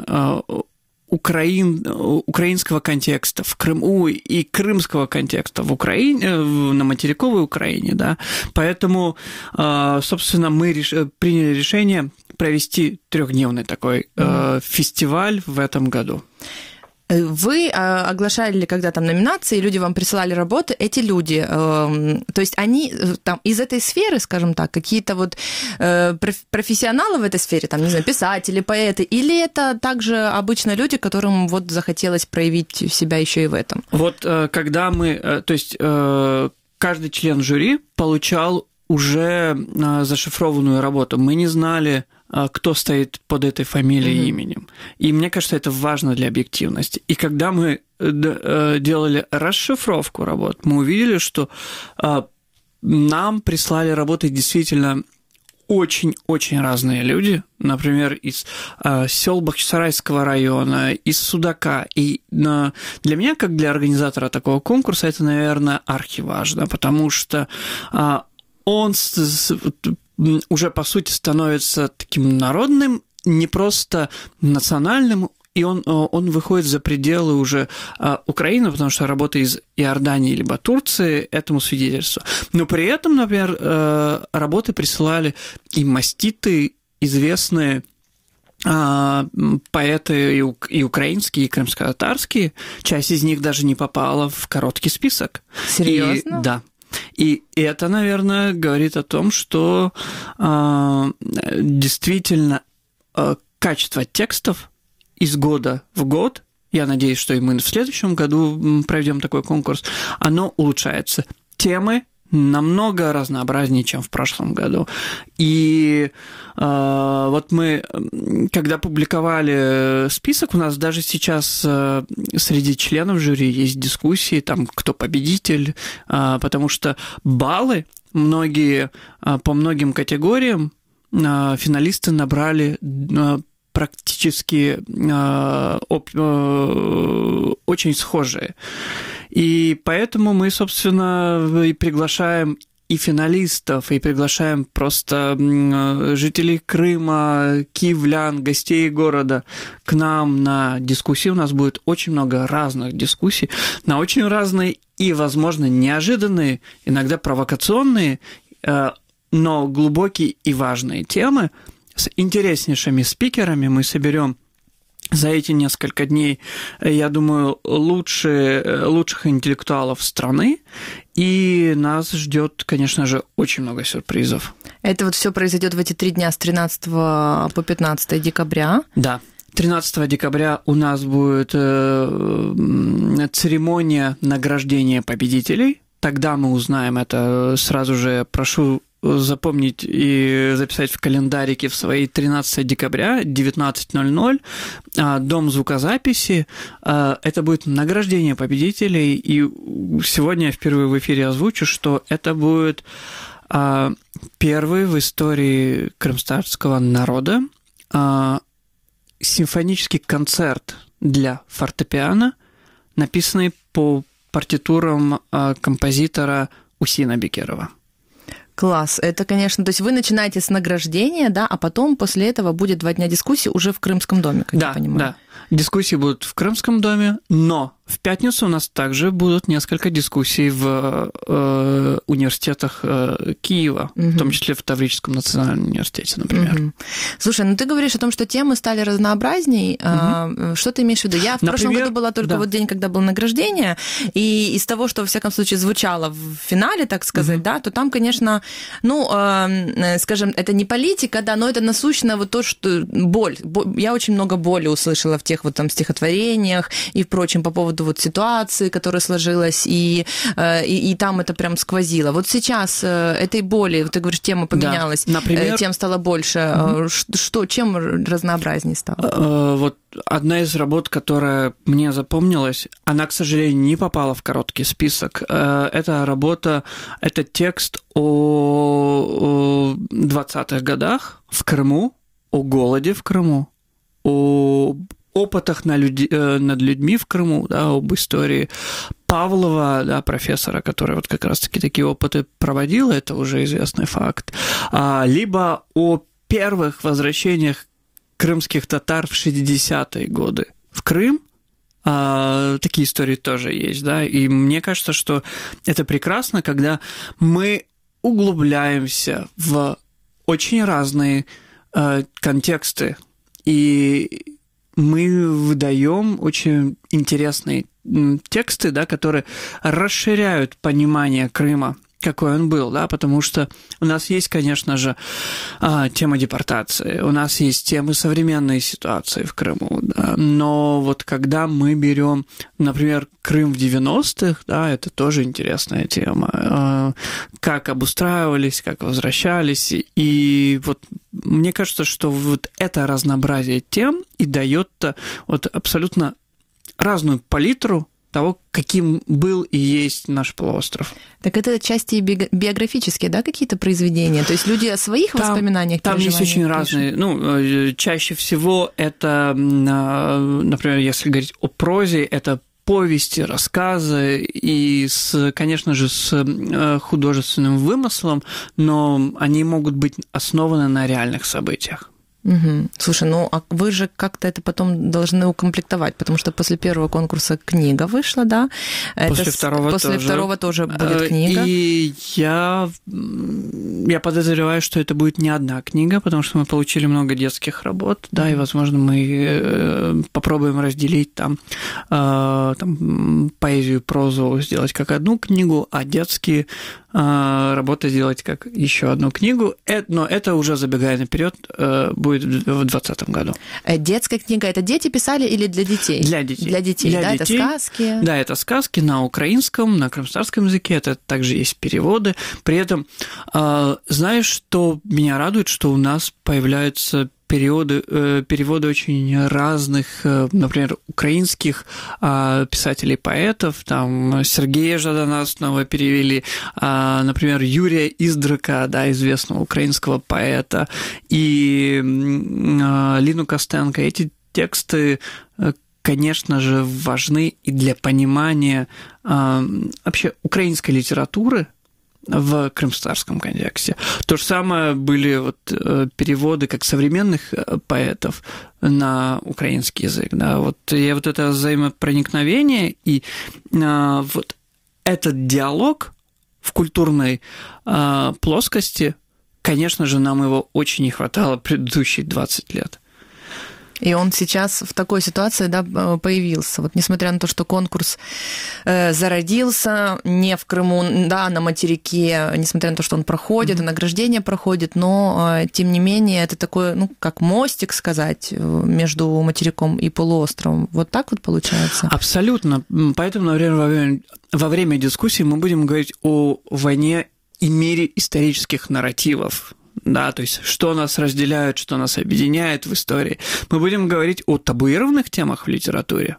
украинского контекста в Крыму и крымского контекста в Украине, на материковой Украине, да. Поэтому, собственно, мы приняли решение провести 3-дневный такой фестиваль в этом году. Вы оглашали, когда там номинации, люди вам присылали работы, эти люди, то есть они там из этой сферы, скажем так, какие-то вот профессионалы в этой сфере, там, не знаю, писатели, поэты, или это также обычно люди, которым вот захотелось проявить себя еще и в этом? Вот когда мы, то есть каждый член жюри получал уже зашифрованную работу, мы не знали, кто стоит под этой фамилией и именем. И мне кажется, это важно для объективности. И когда мы делали расшифровку работ, мы увидели, что нам прислали работы действительно очень-очень разные люди, например, из сел Бахчисарайского района, из Судака. И для меня, как для организатора такого конкурса, это, наверное, архиважно, потому что он уже, по сути, становится таким народным, не просто национальным и он выходит за пределы уже Украины, потому что работа из Иордании либо Турции этому свидетельствует. Но при этом, например, работы присылали и маститы, известные поэты и украинские, и крымско-татарские. Часть из них даже не попала в короткий список. Серьезно? Да. И это, наверное, говорит о том, что действительно качество текстов из года в год, я надеюсь, что и мы в следующем году проведем такой конкурс, оно улучшается. Темы намного разнообразнее, чем в прошлом году. И вот мы, когда публиковали список, у нас даже сейчас среди членов жюри есть дискуссии, там, кто победитель, потому что баллы многие, по многим категориям финалисты набрали практически очень схожие. И поэтому мы, собственно, и приглашаем и финалистов, и приглашаем просто жителей Крыма, киевлян, гостей города к нам на дискуссии. У нас будет очень много разных дискуссий, на очень разные и, возможно, неожиданные, иногда провокационные, но глубокие и важные темы. С интереснейшими спикерами мы соберем за эти несколько дней, я думаю, лучших интеллектуалов страны, и нас ждет, конечно же, очень много сюрпризов. Это вот все произойдет в эти 3 дня с 13 по 15 декабря? Да. 13 декабря у нас будет церемония награждения победителей. Тогда мы узнаем это. Сразу же прошу запомнить и записать в календарике в свои 13 декабря, 19:00, Дом звукозаписи. Это будет награждение победителей, и сегодня я впервые в эфире озвучу, что это будет первый в истории крымстатского народа симфонический концерт для фортепиано, написанный по партитурам композитора Усина Бекерова. Класс. Это, конечно, то есть вы начинаете с награждения, да, а потом после этого будет 2 дня дискуссий уже в Крымском доме, как я понимаю. Да. Дискуссии будут в Крымском доме, но в пятницу у нас также будут несколько дискуссий в университетах Киева, в том числе в Таврическом национальном университете, например. Слушай, ну ты говоришь о том, что темы стали разнообразней. Что ты имеешь в виду? Я в прошлом году была только вот день, когда было награждение, и из того, что, во всяком случае, звучало в финале, так сказать, да, то там, конечно, ну, скажем, это не политика, да, но это насущно вот то, что боль. Я очень много боли услышала в тех вот там стихотворениях и впрочем по поводу вот ситуации, которая сложилась, и там это прям сквозило. Вот сейчас этой боли, вот ты говоришь, тема поменялась, да. Например, тем стало больше. Чем разнообразнее стало? Вот одна из работ, которая мне запомнилась, она, к сожалению, не попала в короткий список. Это работа, это текст о 20-х годах в Крыму, о голоде в Крыму, о опытах над людьми в Крыму, да, об истории Павлова, да, профессора, который вот как раз-таки такие опыты проводил, это уже известный факт, либо о первых возвращениях крымских татар в 60-е годы в Крым. Такие истории тоже есть, да, и мне кажется, что это прекрасно, когда мы углубляемся в очень разные контексты, и мы выдаем очень интересные тексты, да, которые расширяют понимание Крыма, какой он был, да, потому что у нас есть, конечно же, тема депортации, у нас есть темы современной ситуации в Крыму, да, но вот когда мы берем, например, Крым в 90-х, да, это тоже интересная тема, как обустраивались, как возвращались, и вот мне кажется, что вот это разнообразие тем и дает вот абсолютно разную палитру того, каким был и есть наш полуостров. Так это отчасти биографические, да, какие-то произведения? То есть люди о своих воспоминаниях, там есть очень разные. Ну, чаще всего это, например, если говорить о прозе, это повести, рассказы и, конечно же, с художественным вымыслом, но они могут быть основаны на реальных событиях. Угу. Слушай, ну а вы же как-то это потом должны укомплектовать, потому что после первого конкурса книга вышла, да? После второго тоже будет книга. И я подозреваю, что это будет не одна книга, потому что мы получили много детских работ, да, и, возможно, мы попробуем разделить там поэзию, прозу сделать как одну книгу, а детские работы сделать как еще одну книгу. Но это уже, забегая наперед, будет в 2020 году. Детская книга – это дети писали или для детей? Для детей. Для детей, для да? детей. Это сказки? Да, это сказки на украинском, на крымстарском языке, это также есть переводы. При этом, знаешь, что меня радует, что у нас появляются переводы очень разных, например, украинских писателей-поэтов, там Сергея Жадана снова перевели, например, Юрия Издрака, да, известного украинского поэта, и Лину Костенко. Эти тексты, конечно же, важны и для понимания вообще украинской литературы в крымстарском контексте. То же самое были вот переводы как современных поэтов на украинский язык. Да. Вот это взаимопроникновение и вот этот диалог в культурной плоскости, конечно же, нам его очень не хватало предыдущие 20 лет. И он сейчас в такой ситуации, да, появился. Вот несмотря на то, что конкурс зародился не в Крыму, да, на материке, несмотря на то, что он проходит, и награждение проходит, но, тем не менее, это такой, ну, как мостик, сказать, между материком и полуостровом. Вот так вот получается? Абсолютно. Поэтому, например, во время дискуссии мы будем говорить о войне и мире исторических нарративов. Да, то есть, что нас разделяет, что нас объединяет в истории. Мы будем говорить о табуированных темах в литературе.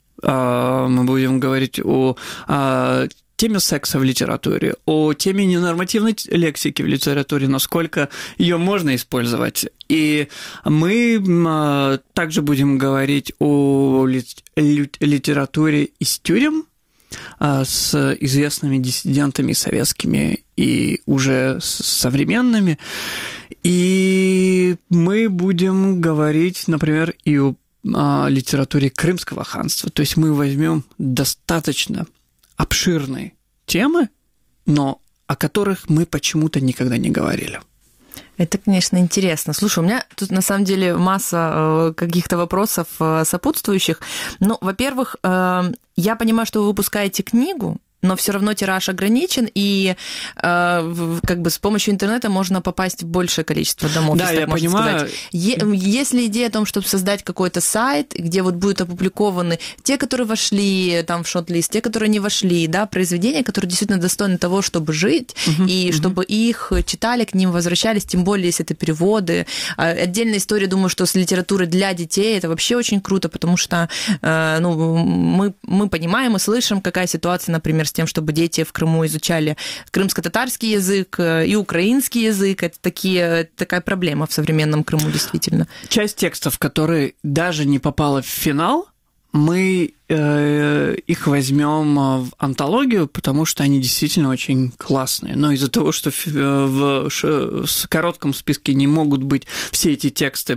Мы будем говорить о теме секса в литературе, о теме ненормативной лексики в литературе, насколько ее можно использовать. И мы также будем говорить о литературе из тюрем, с известными диссидентами советскими и уже современными. И мы будем говорить, например, и о литературе Крымского ханства. То есть мы возьмем достаточно обширные темы, но о которых мы почему-то никогда не говорили. Это, конечно, интересно. Слушай, у меня тут, на самом деле, масса каких-то вопросов сопутствующих. Ну, во-первых, я понимаю, что вы выпускаете книгу, но все равно тираж ограничен, и как бы с помощью интернета можно попасть в большее количество домов. Да, я понимаю. Есть ли идея о том, чтобы создать какой-то сайт, где вот будут опубликованы те, которые вошли там в шорт-лист, те, которые не вошли, да, произведения, которые действительно достойны того, чтобы жить, и чтобы их читали, к ним возвращались, тем более, если это переводы. Отдельная история, думаю, что с литературой для детей это вообще очень круто, потому что мы понимаем и слышим, какая ситуация, например, с тем, чтобы дети в Крыму изучали крымско-татарский язык и украинский язык. Это такая проблема в современном Крыму, действительно. Часть текстов, которые даже не попала в финал, мы их возьмем в антологию, потому что они действительно очень классные. Но из-за того, что в коротком списке не могут быть все эти тексты,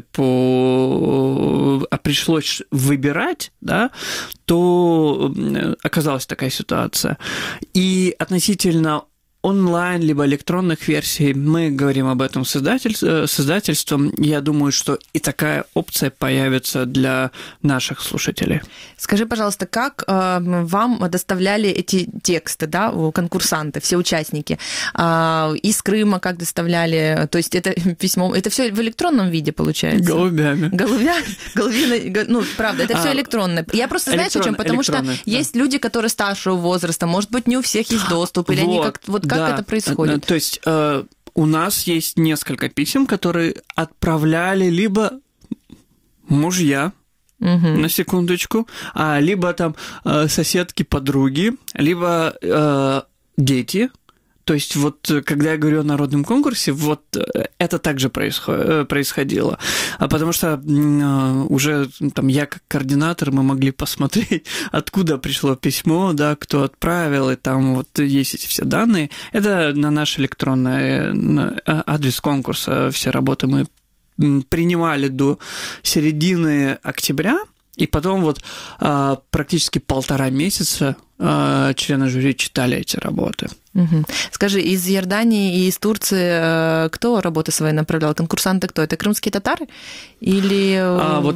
пришлось выбирать, да, то оказалась такая ситуация. И относительно онлайн либо электронных версий, мы говорим об этом с издательством. Я думаю, что и такая опция появится для наших слушателей. Скажи, пожалуйста, как вам доставляли эти тексты, да, конкурсанты, все участники? Из Крыма как доставляли? То есть это письмо, это все в электронном виде получается? Голубями. Голубями, ну, правда, это все электронное. Я просто знаю, о чем, потому что есть люди, которые старшего возраста, может быть, не у всех есть доступ, или они как это происходит? То есть у нас есть несколько писем, которые отправляли либо мужья, на секундочку, либо там соседки, подруги, либо дети. То есть вот когда я говорю о народном конкурсе, вот это также происходило. Потому что уже там я как координатор, мы могли посмотреть, откуда пришло письмо, да, кто отправил, и там вот есть эти все данные. Это на наш электронный адрес конкурса все работы мы принимали до середины октября, и потом вот практически 1,5 месяца члены жюри читали эти работы. Угу. Скажи, из Иордании и из Турции кто работы свои направлял? Конкурсанты кто? Это крымские татары? Или... Вот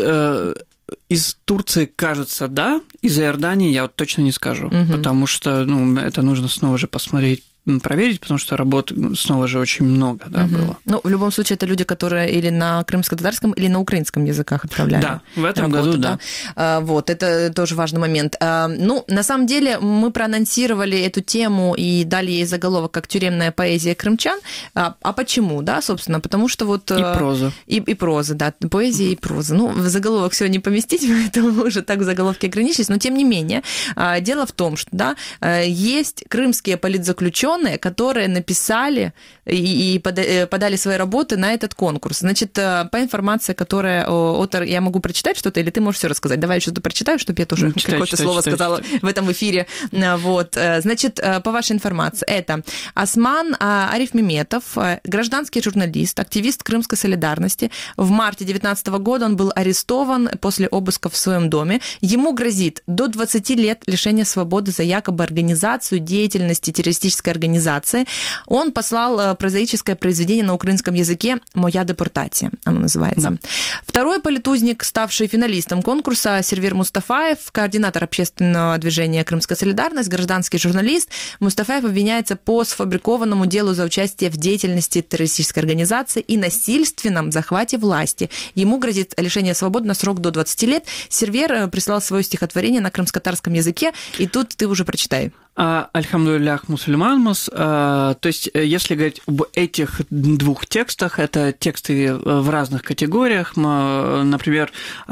из Турции, кажется, да. Из Иордании я вот точно не скажу, потому что это нужно снова же посмотреть, проверить, потому что работ снова же очень много было. Ну, в любом случае, это люди, которые или на крымско-татарском, или на украинском языках отправляли. Да, в этом году, да. Вот, это тоже важный момент. Ну, на самом деле, мы проанонсировали эту тему и дали ей заголовок как «Тюремная поэзия крымчан». А почему, да, собственно? Потому что вот... И проза. И проза, да, поэзия и проза. Ну, в заголовок все не поместить, поэтому мы уже так в заголовке ограничились, но тем не менее. Дело в том, что, да, есть крымские политзаключенные, которые написали и подали свои работы на этот конкурс. Значит, по информации, которая я могу прочитать что-то, или ты можешь все рассказать? Давай я что-то прочитаю, чтобы я тоже какое-то слово сказала в этом эфире. Вот. Значит, по вашей информации, это Осман Арифмеметов, гражданский журналист, активист Крымской солидарности. В марте 2019 года он был арестован после обыска в своем доме. Ему грозит до 20 лет лишения свободы за якобы организацию деятельности террористической организации. Он послал прозаическое произведение на украинском языке «Моя депортация», оно называется. Да. Второй политузник, ставший финалистом конкурса, Сервер Мустафаев, координатор общественного движения «Крымская солидарность», гражданский журналист. Мустафаев обвиняется по сфабрикованному делу за участие в деятельности террористической организации и насильственном захвате власти. Ему грозит лишение свободы на срок до 20 лет. Сервер прислал свое стихотворение на крымско-татарском языке, и тут ты уже прочитай. Альхамдулиллях мусульманмас. То есть, если говорить об этих двух текстах, это тексты в разных категориях. Например,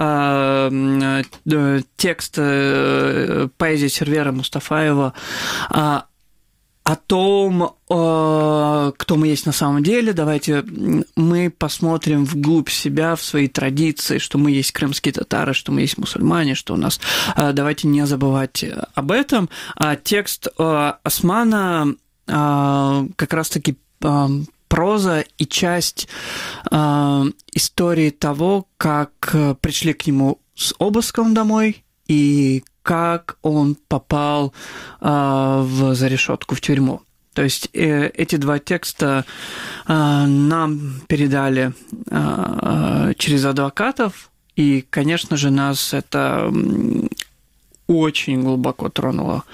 текст поэзии Сервера Мустафаева о том, кто мы есть на самом деле. Давайте мы посмотрим вглубь себя, в свои традиции, что мы есть крымские татары, что мы есть мусульмане, что у нас... Давайте не забывать об этом. Текст Османа как раз-таки проза и часть истории того, как пришли к нему с обыском домой и как он попал за решетку в тюрьму. То есть эти два текста нам передали через адвокатов, и, конечно же, нас это очень глубоко тронуло.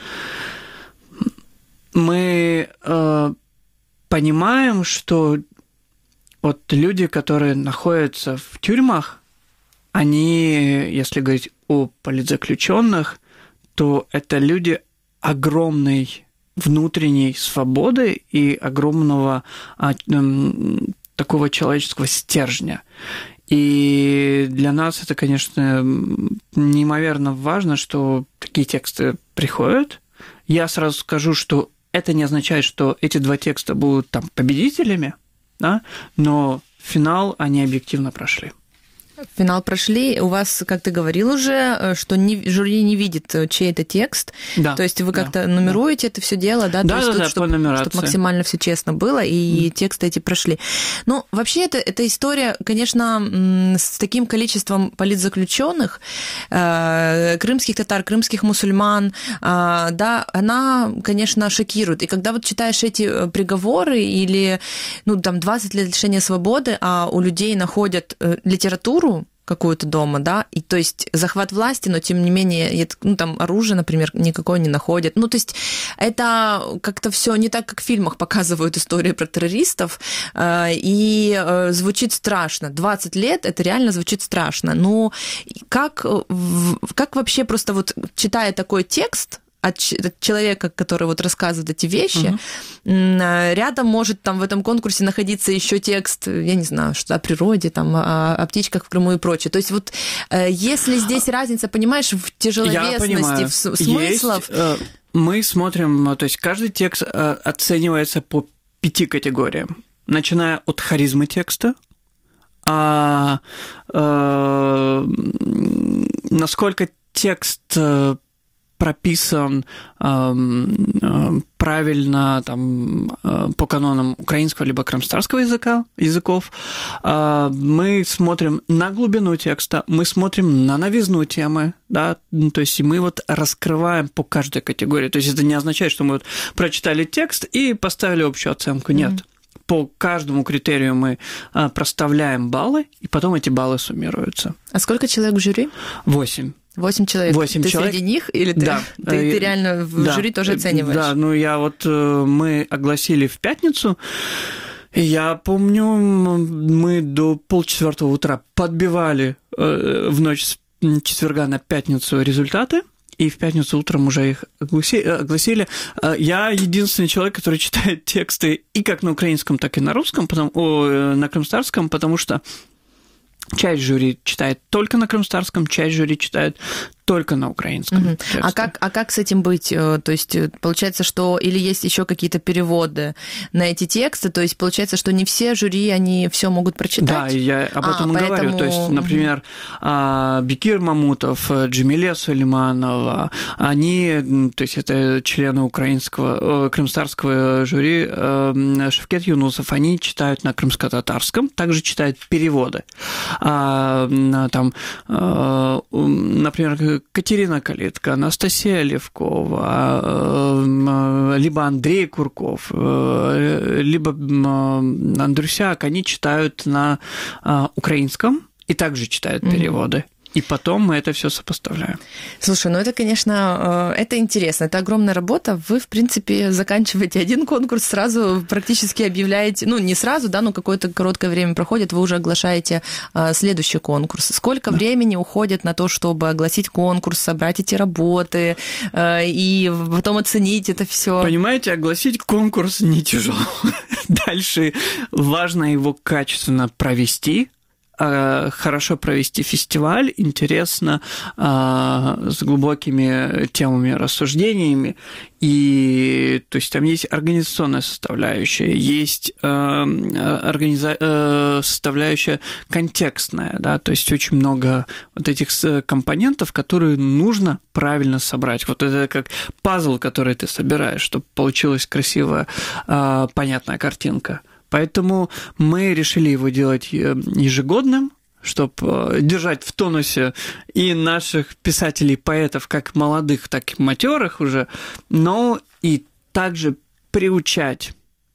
Мы понимаем, что вот люди, которые находятся в тюрьмах, они, если говорить о политзаключенных, то это люди огромной внутренней свободы и огромного такого человеческого стержня. И для нас это, конечно, неимоверно важно, что такие тексты приходят. Я сразу скажу, что это не означает, что эти два текста будут там победителями, да? Но финал они объективно прошли. Финал прошли. У вас, как ты говорил уже, что жюри не видит, чей это текст. Да, то есть вы как-то нумеруете это все дело, да? Да, чтобы максимально все честно было, и тексты эти прошли. Ну, вообще, эта история, конечно, с таким количеством политзаключенных, крымских татар, крымских мусульман, да, она, конечно, шокирует. И когда вот читаешь эти приговоры или, 20 лет лишения свободы, а у людей находят литературу какую-то дома, да, и то есть захват власти, но тем не менее, там оружие, например, никакое не находят. То есть это как-то все не так, как в фильмах показывают истории про террористов, и звучит страшно. 20 лет, это реально звучит страшно. Но как вообще просто вот читая такой текст, от человека, который вот рассказывает эти вещи, рядом может там в этом конкурсе находиться еще текст, я не знаю, что о природе, там, о птичках в Крыму и прочее. То есть вот если здесь разница, понимаешь, в тяжеловесности, в смыслов... Мы смотрим, то есть каждый текст оценивается по 5 категориям, начиная от харизмы текста, насколько текст прописан правильно там, по канонам украинского либо крымстарского языков. Мы смотрим на глубину текста, мы смотрим на новизну темы, да, то есть мы вот раскрываем по каждой категории. То есть это не означает, что мы вот прочитали текст и поставили общую оценку. Нет. По каждому критерию мы проставляем баллы, и потом эти баллы суммируются. А сколько человек в жюри? 8. 8 человек. 8 ты человек. Среди них? Или да. ты реально в жюри тоже оцениваешь? Да, ну я вот... Мы огласили в пятницу, и я помню, мы до 3:30 утра подбивали в ночь с четверга на пятницу результаты, и в пятницу утром уже их огласили. Я единственный человек, который читает тексты и как на украинском, так и на русском, на крымстарском, потому что часть жюри читает только на крымстарском, часть жюри читает только на украинском. А как с этим быть? То есть получается, что или есть еще какие-то переводы на эти тексты, то есть получается, что не все жюри, они все могут прочитать? Да, я об этом и говорю. То есть, например, Бекир Мамутов, Джемиле Сулейманова, они, то есть это члены украинского, крымстарского жюри, Шевкет Юнусов, они читают на крымско-татарском, также читают переводы. Там, например, Катерина Калитка, Анастасия Левкова, либо Андрей Курков, либо Андрюсяк, они читают на украинском и также читают переводы. И потом мы это все сопоставляем. Слушай, ну это, конечно, это интересно, это огромная работа. Вы, в принципе, заканчиваете один конкурс, сразу практически объявляете, ну, не сразу, да, но какое-то короткое время проходит, вы уже оглашаете следующий конкурс. Сколько времени уходит на то, чтобы огласить конкурс, собрать эти работы и потом оценить это все? Понимаете, огласить конкурс не тяжело. Дальше важно его качественно провести, хорошо провести фестиваль, интересно, с глубокими темами, рассуждениями. И, то есть, там есть организационная составляющая, есть составляющая контекстная, да, то есть очень много вот этих компонентов, которые нужно правильно собрать. Вот это как пазл, который ты собираешь, чтобы получилась красивая, понятная картинка. Поэтому мы решили его делать ежегодным, чтобы держать в тонусе и наших писателей, поэтов, как молодых, так и матерых уже, но и также приучать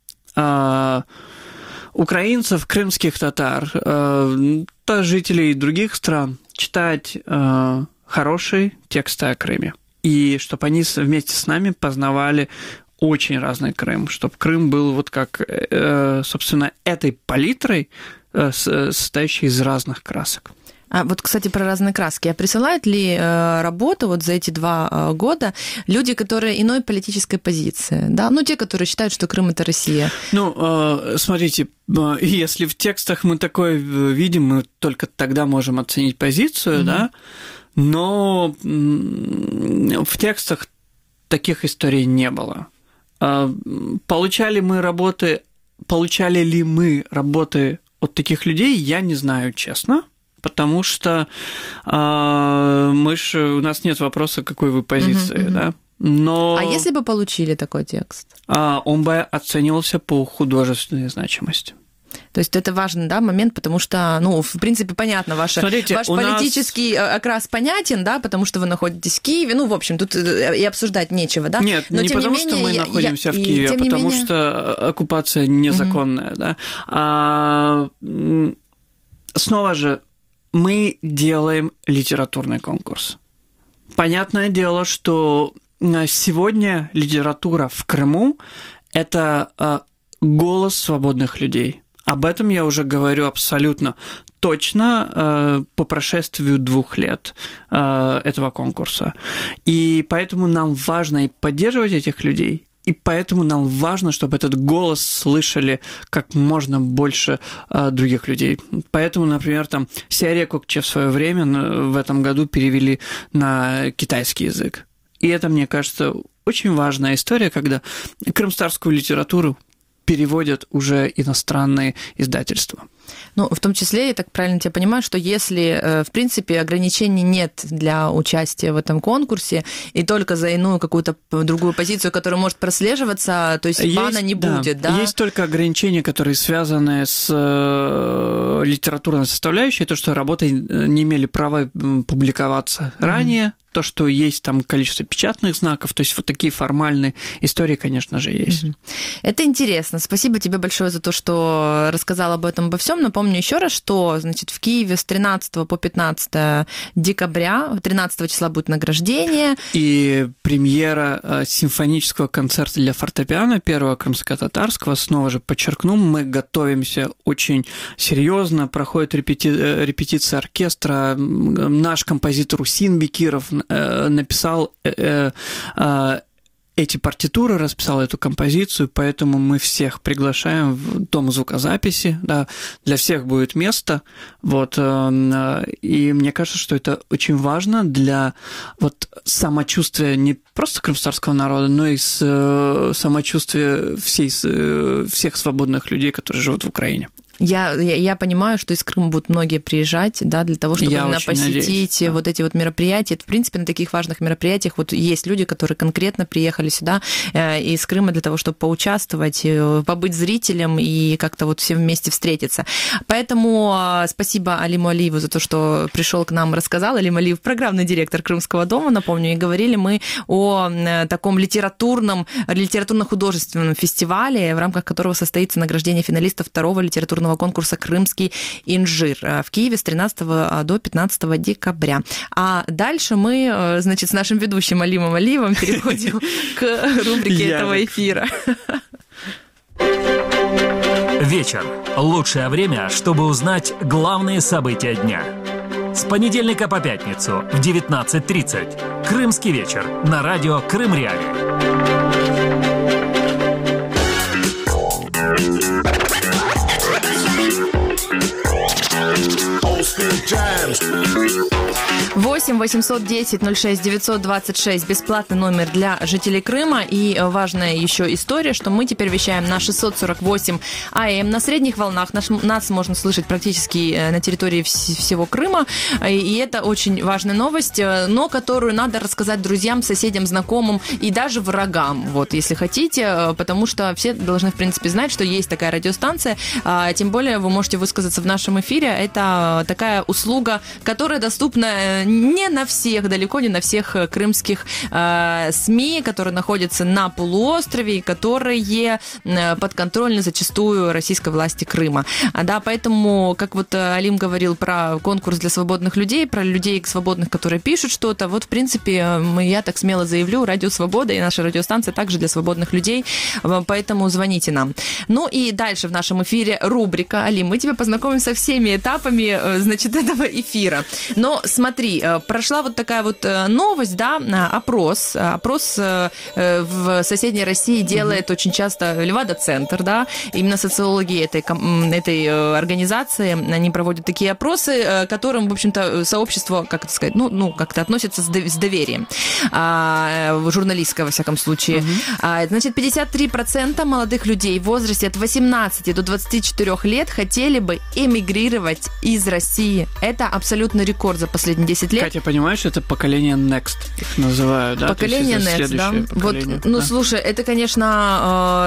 украинцев, крымских татар, жителей других стран читать хорошие тексты о Крыме. И чтобы они вместе с нами познавали очень разный Крым, чтобы Крым был вот как, собственно, этой палитрой, состоящей из разных красок. А вот, кстати, про разные краски. А присылают ли работу вот за эти 2 года люди, которые иной политической позиции? Да? Ну, те, которые считают, что Крым – это Россия. Ну, смотрите, если в текстах мы такое видим, мы только тогда можем оценить позицию, да, но в текстах таких историй не было. Получали ли мы работы от таких людей, я не знаю, честно, потому что у нас нет вопроса, какой вы позиции, да. Но... А если бы получили такой текст? Он бы оценивался по художественной значимости. То есть это важный, да, момент, потому что, ну, в принципе, понятно, ваш политический окрас понятен, да, потому что вы находитесь в Киеве. Ну, в общем, тут и обсуждать нечего, да? Нет, но не потому что мы находимся в Киеве, а потому что оккупация незаконная, да. Снова же, мы делаем литературный конкурс. Понятное дело, что сегодня литература в Крыму – это голос свободных людей. Об этом я уже говорю абсолютно точно по прошествию 2 лет этого конкурса. И поэтому нам важно и поддерживать этих людей, и поэтому нам важно, чтобы этот голос слышали как можно больше других людей. Поэтому, например, там Серия Кокче в свое время в этом году перевели на китайский язык. И это, мне кажется, очень важная история, когда крымстарскую литературу переводят уже иностранные издательства. Ну, в том числе, я так правильно тебя понимаю, что если, в принципе, ограничений нет для участия в этом конкурсе, и только за иную какую-то другую позицию, которая может прослеживаться, то есть бана не будет, да? Есть только ограничения, которые связаны с литературной составляющей, то, что работы не имели права публиковаться ранее, то, что есть там количество печатных знаков, то есть вот такие формальные истории, конечно же, есть. Это интересно. Спасибо тебе большое за то, что рассказал об этом, обо всем. Напомню еще раз, что, значит, в Киеве с 13 по 15 декабря, 13 числа будет награждение. И премьера симфонического концерта для фортепиано первого крымско-татарского. Снова же подчеркну, мы готовимся очень серьезно, проходит репетиция оркестра. Наш композитор Усин Бекиров написал эти партитуры, расписал эту композицию, поэтому мы всех приглашаем в дом звукозаписи, да, для всех будет место, вот, и мне кажется, что это очень важно для вот самочувствия не просто крымтатарского народа, но и самочувствия всех свободных людей, которые живут в Украине. Я понимаю, что из Крыма будут многие приезжать, да, для того, чтобы именно посетить вот эти вот мероприятия. В принципе, на таких важных мероприятиях вот есть люди, которые конкретно приехали сюда из Крыма для того, чтобы поучаствовать, побыть зрителем и как-то вот все вместе встретиться. Поэтому спасибо Алиму Алиеву за то, что пришел к нам, рассказал. Алим Алиев, программный директор Крымского дома, напомню, и говорили мы о таком литературно-художественном фестивале, в рамках которого состоится награждение финалистов второго литературного конкурса «Крымский инжир» в Киеве с 13 до 15 декабря. А дальше мы, значит, с нашим ведущим Алимом Алиевым переходим к рубрике этого эфира. Вечер. Лучшее время, чтобы узнать главные события дня. С понедельника по пятницу в 19:30. Крымский вечер на радио Крым Реалии. 8-810-06-926, бесплатный номер для жителей Крыма. И важная еще история, что мы теперь вещаем на 648 АМ на средних волнах. Нас можно слышать практически на территории всего Крыма. И это очень важная новость, но которую надо рассказать друзьям, соседям, знакомым и даже врагам, вот, если хотите, потому что все должны, в принципе, знать, что есть такая радиостанция. Тем более вы можете высказаться в нашем эфире. Это такая услуга, которая доступна не на всех, далеко не на всех крымских СМИ, которые находятся на полуострове и которые подконтрольны зачастую российской власти Крыма. Да, поэтому, как вот Алим говорил про конкурс для свободных людей, про людей свободных, которые пишут что-то, вот, в принципе, я так смело заявлю, Радио Свобода и наша радиостанция также для свободных людей, поэтому звоните нам. Ну и дальше в нашем эфире рубрика. Алим, мы тебя познакомим со всеми этапами, значит, этого эфира. Но смотри, прошла вот такая вот новость, да, опрос в соседней России делает очень часто Левада-центр, да, именно социологи этой организации, они проводят такие опросы, которым, в общем-то, сообщество, как это сказать, ну как-то относится с доверием, журналистского, во всяком случае. Значит, 53% молодых людей в возрасте от 18 до 24 лет хотели бы эмигрировать из России. Это абсолютный рекорд за последние 10 лет. Катя, понимаешь, это поколение Next, их называют, да? Поколение Next, да. Вот, ну, да. Слушай, это, конечно,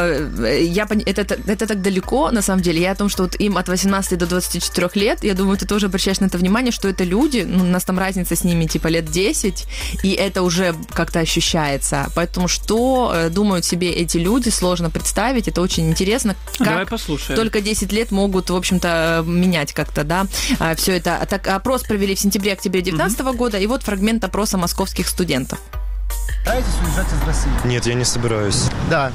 это так далеко, на самом деле. Я о том, что вот им от 18 до 24 лет, я думаю, ты тоже обращаешь на это внимание, что это люди, ну, у нас там разница с ними, типа, лет 10, и это уже как-то ощущается. Поэтому что думают себе эти люди, сложно представить, это очень интересно. Давай послушаем. Только 10 лет могут, в общем-то, менять как-то, да, все это. Так, опрос провели в сентябре-октябре 2019 года, и вот фрагмент опроса московских студентов. Собираетесь уезжать из России? Нет, я не собираюсь. Да.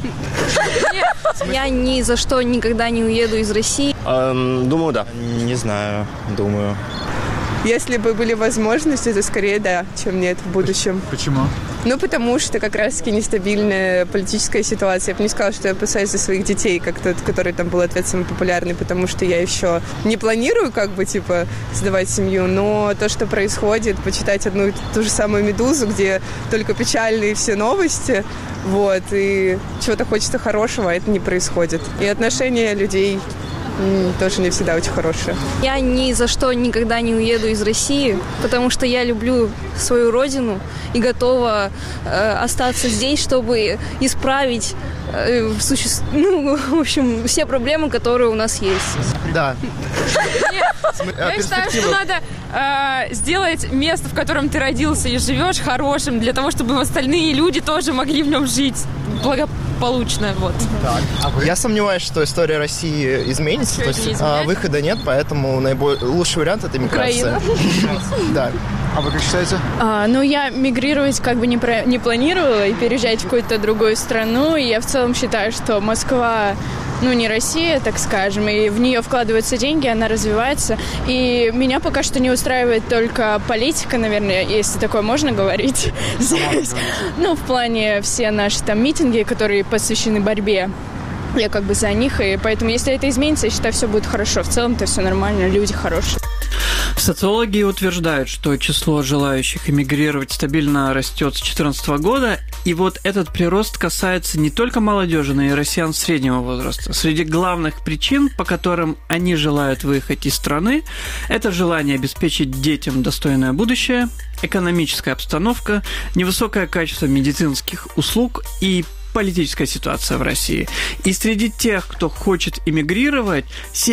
Я ни за что никогда не уеду из России. Думаю, да. Не знаю, думаю. если бы были возможности, то скорее да, чем нет в будущем. Почему? Ну, потому что как раз-таки нестабильная политическая ситуация. Я бы не сказала, что я опасаюсь за своих детей, как тот, который там был ответ самый популярный, потому что я еще не планирую, как бы, типа, создавать семью, но то, что происходит, почитать одну и ту же самую «Медузу», где только печальные все новости, вот, и чего-то хочется хорошего, а это не происходит. И отношения людей тоже не всегда очень хорошие. Я ни за что никогда не уеду из России, потому что я люблю свою родину и готова остаться здесь, чтобы исправить в общем, все проблемы, которые у нас есть. Да. Я считаю, что надо сделать место, в котором ты родился и живешь, хорошим, для того, чтобы остальные люди тоже могли в нем жить благополучно. Вот. Я сомневаюсь, что история России изменится. То есть выхода нет, поэтому лучший вариант — это миграция. Да. А вы как считаете? Я мигрировать как бы не планировала и переезжать в какую-то другую страну. И я в целом считаю, что Москва, не Россия, так скажем, и в нее вкладываются деньги, она развивается. И меня пока что не устраивает только политика, наверное, если такое можно говорить здесь. В плане все наши там митинги, которые посвящены борьбе. Я как бы за них, и поэтому, если это изменится, я считаю, все будет хорошо. В целом-то все нормально, люди хорошие. Социологи утверждают, что число желающих эмигрировать стабильно растет с 2014 года, и вот этот прирост касается не только молодежи, но и россиян среднего возраста. Среди главных причин, по которым они желают выехать из страны, это желание обеспечить детям достойное будущее, экономическая обстановка, невысокое качество медицинских услуг и политическая ситуация в России. И среди тех, кто хочет эмигрировать,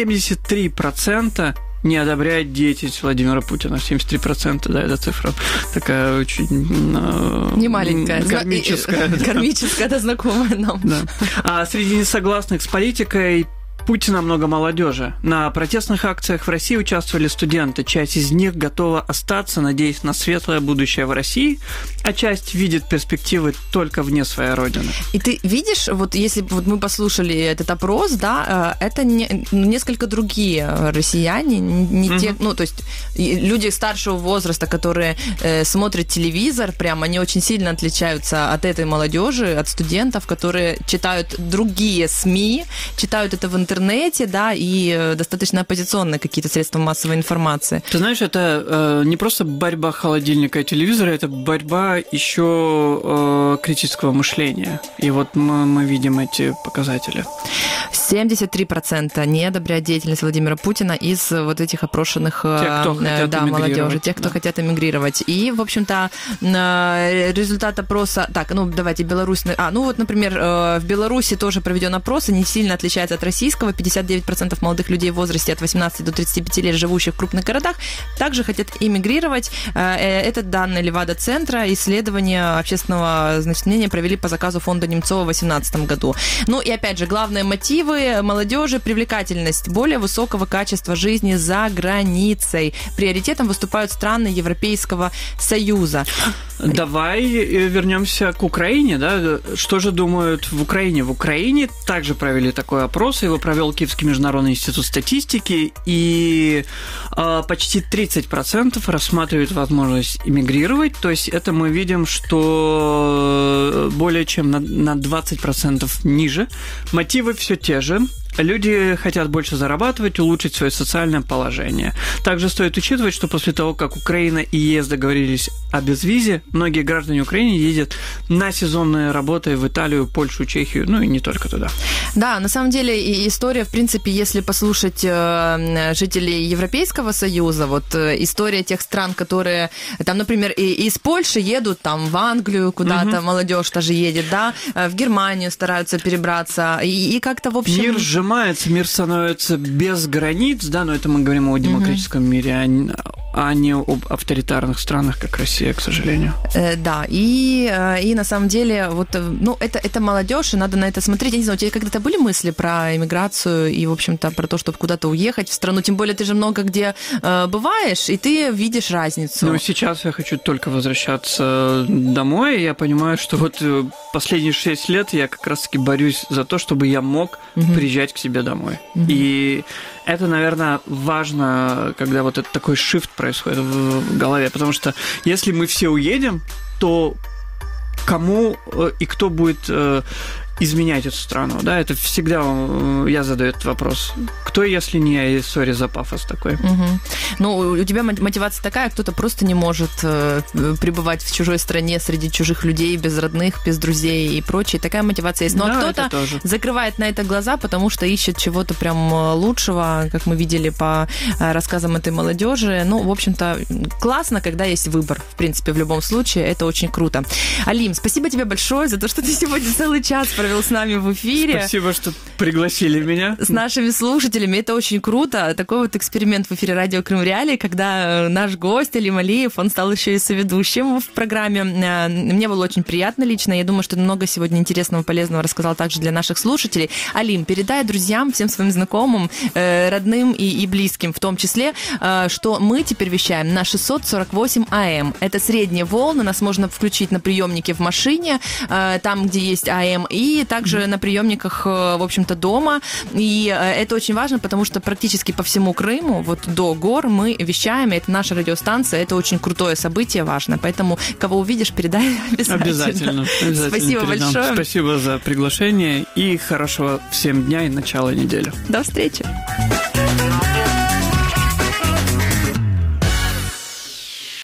73% не одобряет деятельность Владимира Путина. 73%, да, эта цифра такая очень... немаленькая. Кармическая. Кармическая, это знакомая нам. Да. А среди несогласных с политикой Путина много молодежи. На протестных акциях в России участвовали студенты. Часть из них готова остаться, надеясь на светлое будущее в России, а часть видит перспективы только вне своей родины. И ты видишь, вот если мы послушали этот опрос, да, это несколько другие россияне, не те, то есть люди старшего возраста, которые смотрят телевизор, прям они очень сильно отличаются от этой молодежи, от студентов, которые читают другие СМИ, читают это в интернете, да, и достаточно оппозиционные какие-то средства массовой информации. Ты знаешь, это не просто борьба холодильника и телевизора, это борьба еще критического мышления. И вот мы видим эти показатели. 73% не одобряют деятельность Владимира Путина из вот этих опрошенных молодежи, тех, кто хотят эмигрировать. И, в общем-то, результат опроса... Так, давайте Беларусь... например, в Беларуси тоже проведен опрос, и не сильно отличается от российского. 59% молодых людей в возрасте от 18 до 35 лет, живущих в крупных городах, также хотят эмигрировать. Это данные Левада-центра. Исследование общественного мнения провели по заказу фонда Немцова в 2018 году. И опять же, главные мотивы молодежи — привлекательность более высокого качества жизни за границей. Приоритетом выступают страны Европейского Союза. Давай вернемся к Украине, да? Что же думают в Украине? В Украине также провели такой опрос, его провел Киевский международный институт статистики, и почти 30% рассматривают возможность эмигрировать, то есть это мы видим, что более чем на 20% ниже. Мотивы все те же. Люди хотят больше зарабатывать, улучшить свое социальное положение. Также стоит учитывать, что после того, как Украина и ЕС договорились о безвизе, многие граждане Украины ездят на сезонные работы в Италию, Польшу, Чехию, и не только туда. Да, на самом деле история, в принципе, если послушать жителей Европейского Союза, вот история тех стран, которые, там, например, из Польши едут там в Англию куда-то, молодежь тоже едет, да, в Германию стараются перебраться, и как-то, в общем... Мир становится без границ, да, но это мы говорим о демократическом мире, а не об авторитарных странах, как Россия, к сожалению. Да, и на самом деле, вот, это молодежь, и надо на это смотреть. Я не знаю, у тебя когда-то были мысли про иммиграцию и, в общем-то, про то, чтобы куда-то уехать в страну? Тем более, ты же много где бываешь, и ты видишь разницу. Сейчас я хочу только возвращаться домой, и я понимаю, что вот последние 6 лет я как раз-таки борюсь за то, чтобы я мог приезжать к себе домой. И это, наверное, важно, когда вот этот такой шифт происходит в голове, потому что если мы все уедем, то кому и кто будет изменять эту страну, да, это всегда я задаю этот вопрос. Кто, если не я, сори за пафос такой. Ну, у тебя мотивация такая, кто-то просто не может пребывать в чужой стране среди чужих людей, без родных, без друзей и прочее. Такая мотивация есть. Но кто-то закрывает на это глаза, потому что ищет чего-то прям лучшего, как мы видели по рассказам этой молодежи. Ну, в общем-то, классно, когда есть выбор. В принципе, в любом случае, это очень круто. Алим, спасибо тебе большое за то, что ты сегодня целый час провел с нами в эфире. Спасибо, что пригласили меня. С нашими слушателями. Это очень круто. Такой вот эксперимент в эфире радио Крым Реалии, когда наш гость Алим Алиев, он стал еще и соведущим в программе. Мне было очень приятно лично. Я думаю, что много сегодня интересного, полезного рассказал также для наших слушателей. Алим, передай друзьям, всем своим знакомым, родным и близким в том числе, что мы теперь вещаем на 648 АМ. Это средние волны. Нас можно включить на приемнике в машине, там, где есть АМ, и также на приемниках, в общем-то, дома. И это очень важно, потому что практически по всему Крыму, вот до гор, мы вещаем, и это наша радиостанция, это очень крутое событие, важно. Поэтому, кого увидишь, передай обязательно. Спасибо передам. большое. Спасибо за приглашение и хорошего всем дня и начала недели. До встречи.